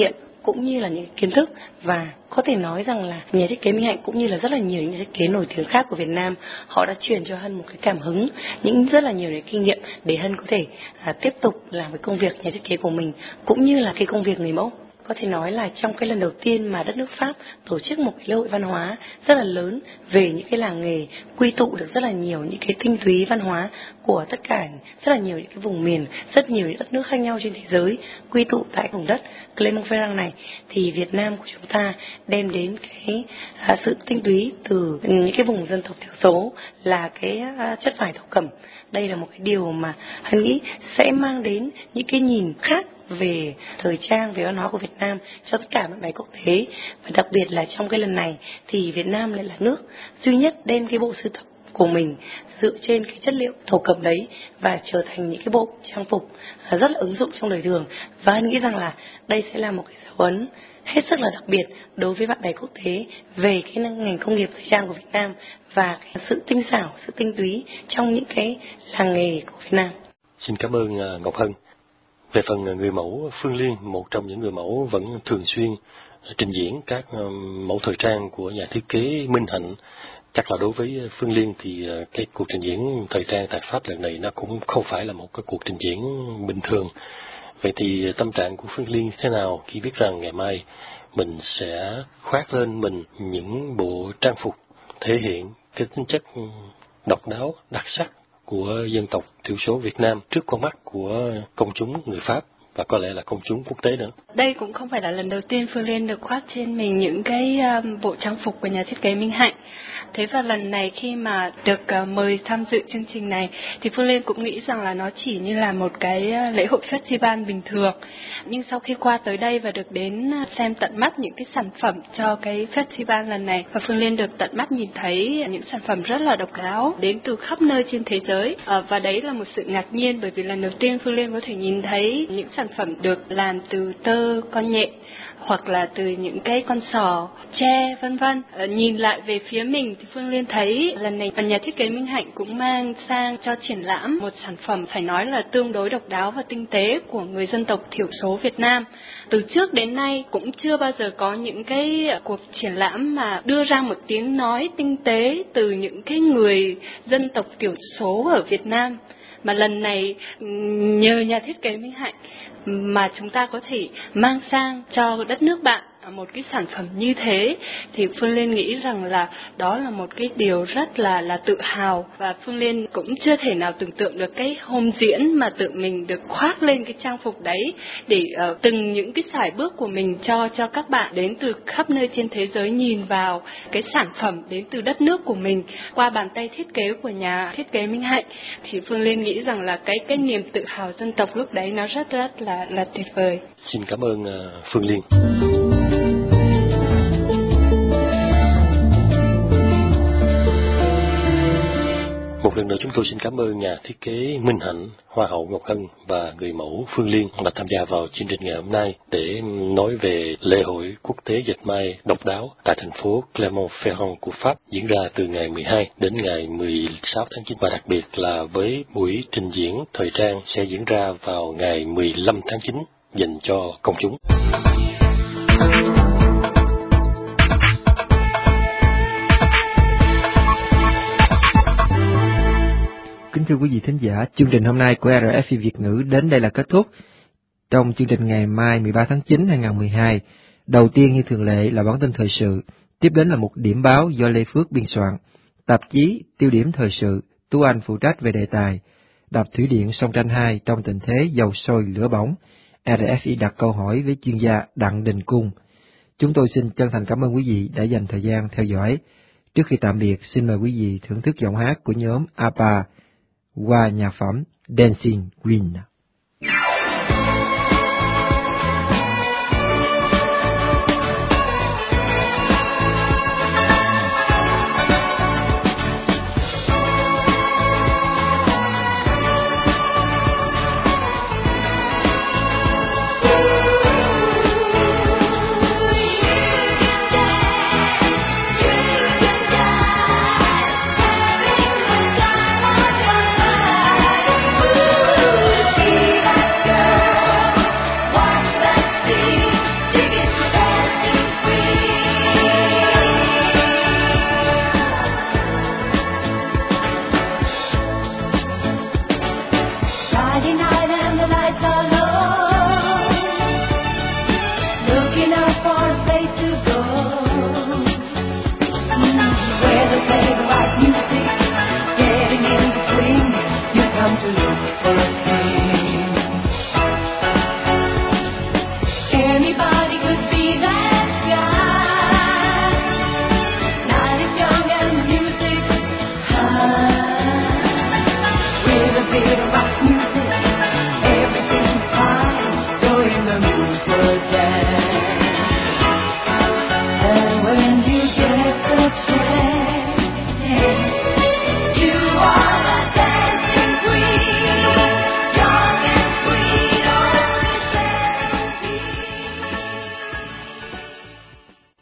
cũng như là những kiến thức, và có thể nói rằng là nhà thiết kế Minh Hạnh cũng như là rất là nhiều những nhà thiết kế nổi tiếng khác của Việt Nam, họ đã truyền cho Hân một cái cảm hứng, những rất là nhiều những kinh nghiệm để Hân có thể tiếp tục làm cái công việc nhà thiết kế của mình, cũng như là cái công việc người mẫu. Có thể nói là trong cái lần đầu tiên mà đất nước Pháp tổ chức một cái lễ hội văn hóa rất là lớn về những cái làng nghề, quy tụ được rất là nhiều những cái tinh túy văn hóa của tất cả rất là nhiều những cái vùng miền, rất nhiều những đất nước khác nhau trên thế giới quy tụ tại vùng đất Clermont-Ferrand này, thì Việt Nam của chúng ta đem đến cái sự tinh túy từ những cái vùng dân tộc thiểu số là cái chất vải thổ cẩm. Đây là một cái điều mà Hân nghĩ sẽ mang đến những cái nhìn khác về thời trang, về văn hóa của Việt Nam cho tất cả bạn bè quốc tế. Và đặc biệt là trong cái lần này thì Việt Nam lại là nước duy nhất đem cái bộ sưu tập của mình dựa trên cái chất liệu thổ cẩm đấy và trở thành những cái bộ trang phục rất là ứng dụng trong đời thường. Và Hân nghĩ rằng là đây sẽ là một cái dấu ấn hết sức là đặc biệt đối với bạn bè quốc tế về cái ngành công nghiệp thời trang của Việt Nam và cái sự tinh xảo, sự tinh túy trong những cái làng nghề của Việt Nam. Xin cảm ơn Ngọc Hân. Về phần người mẫu Phương Liên, một trong những người mẫu vẫn thường xuyên trình diễn các mẫu thời trang của nhà thiết kế Minh Hạnh, chắc là đối với Phương Liên thì cái cuộc trình diễn thời trang tại Pháp lần này nó cũng không phải là một cái cuộc trình diễn bình thường. Vậy thì tâm trạng của Phương Liên thế nào khi biết rằng ngày mai mình sẽ khoác lên mình những bộ trang phục thể hiện cái tính chất độc đáo, đặc sắc của dân tộc thiểu số Việt Nam trước con mắt của công chúng người Pháp và có lẽ là công chúng quốc tế nữa? Đây cũng không phải là lần đầu tiên Phương Liên được khoác trên mình những cái bộ trang phục của nhà thiết kế Minh Hạnh. Thế và lần này khi mà được mời tham dự chương trình này thì Phương Liên cũng nghĩ rằng là nó chỉ như là một cái lễ hội festival bình thường. Nhưng sau khi qua tới đây và được đến xem tận mắt những cái sản phẩm cho cái festival lần này, và Phương Liên được tận mắt nhìn thấy những sản phẩm rất là độc đáo đến từ khắp nơi trên thế giới. Và đấy là một sự ngạc nhiên, bởi vì lần đầu tiên Phương Liên có thể nhìn thấy những sản phẩm được làm từ tơ con nhện hoặc là từ những cái con sò, tre vân vân. Nhìn lại về phía mình thì Phương Liên thấy lần này nhà thiết kế Minh Hạnh cũng mang sang cho triển lãm một sản phẩm phải nói là tương đối độc đáo và tinh tế của người dân tộc thiểu số Việt Nam. Từ trước đến nay cũng chưa bao giờ có những cái cuộc triển lãm mà đưa ra một tiếng nói tinh tế từ những cái người dân tộc thiểu số ở Việt Nam. Mà lần này nhờ nhà thiết kế Minh Hạnh mà chúng ta có thể mang sang cho đất nước bạn một cái sản phẩm như thế, thì Phương Liên nghĩ rằng là đó là một cái điều rất là tự hào. Và Phương Liên cũng chưa thể nào tưởng tượng được cái hôm diễn mà tự mình được khoác lên cái trang phục đấy để từng những cái sải bước của mình cho các bạn đến từ khắp nơi trên thế giới nhìn vào cái sản phẩm đến từ đất nước của mình qua bàn tay thiết kế của nhà thiết kế Minh Hạnh. Thì Phương Liên nghĩ rằng là cái niềm tự hào dân tộc lúc đấy nó rất là tuyệt vời. Xin cảm ơn Phương Liên. Một lần nữa chúng tôi xin cảm ơn nhà thiết kế Minh Hạnh, Hoa hậu Ngọc Hân và người mẫu Phương Liên đã tham gia vào chương trình ngày hôm nay để nói về lễ hội quốc tế dệt may độc đáo tại thành phố Clermont-Ferrand của Pháp diễn ra từ ngày 12 đến ngày 16 tháng 9 và đặc biệt là với buổi trình diễn thời trang sẽ diễn ra vào ngày 15 tháng 9 dành cho công chúng. Kính thưa quý vị thính giả, chương trình hôm nay của RFI Việt ngữ đến đây là kết thúc. Trong chương trình ngày mai 13 tháng 9 2012, đầu tiên như thường lệ là bản tin thời sự, tiếp đến là một điểm báo do Lê Phước biên soạn, tạp chí Tiêu điểm thời sự, Tú Anh phụ trách về đề tài, đập thủy điện sông Tranh 2 trong tình thế dầu sôi lửa bỏng, RFI đặt câu hỏi với chuyên gia Đặng Đình Cung. Chúng tôi xin chân thành cảm ơn quý vị đã dành thời gian theo dõi. Trước khi tạm biệt, xin mời quý vị thưởng thức giọng hát của nhóm ABBA qua nhạc phẩm Dancing Queen.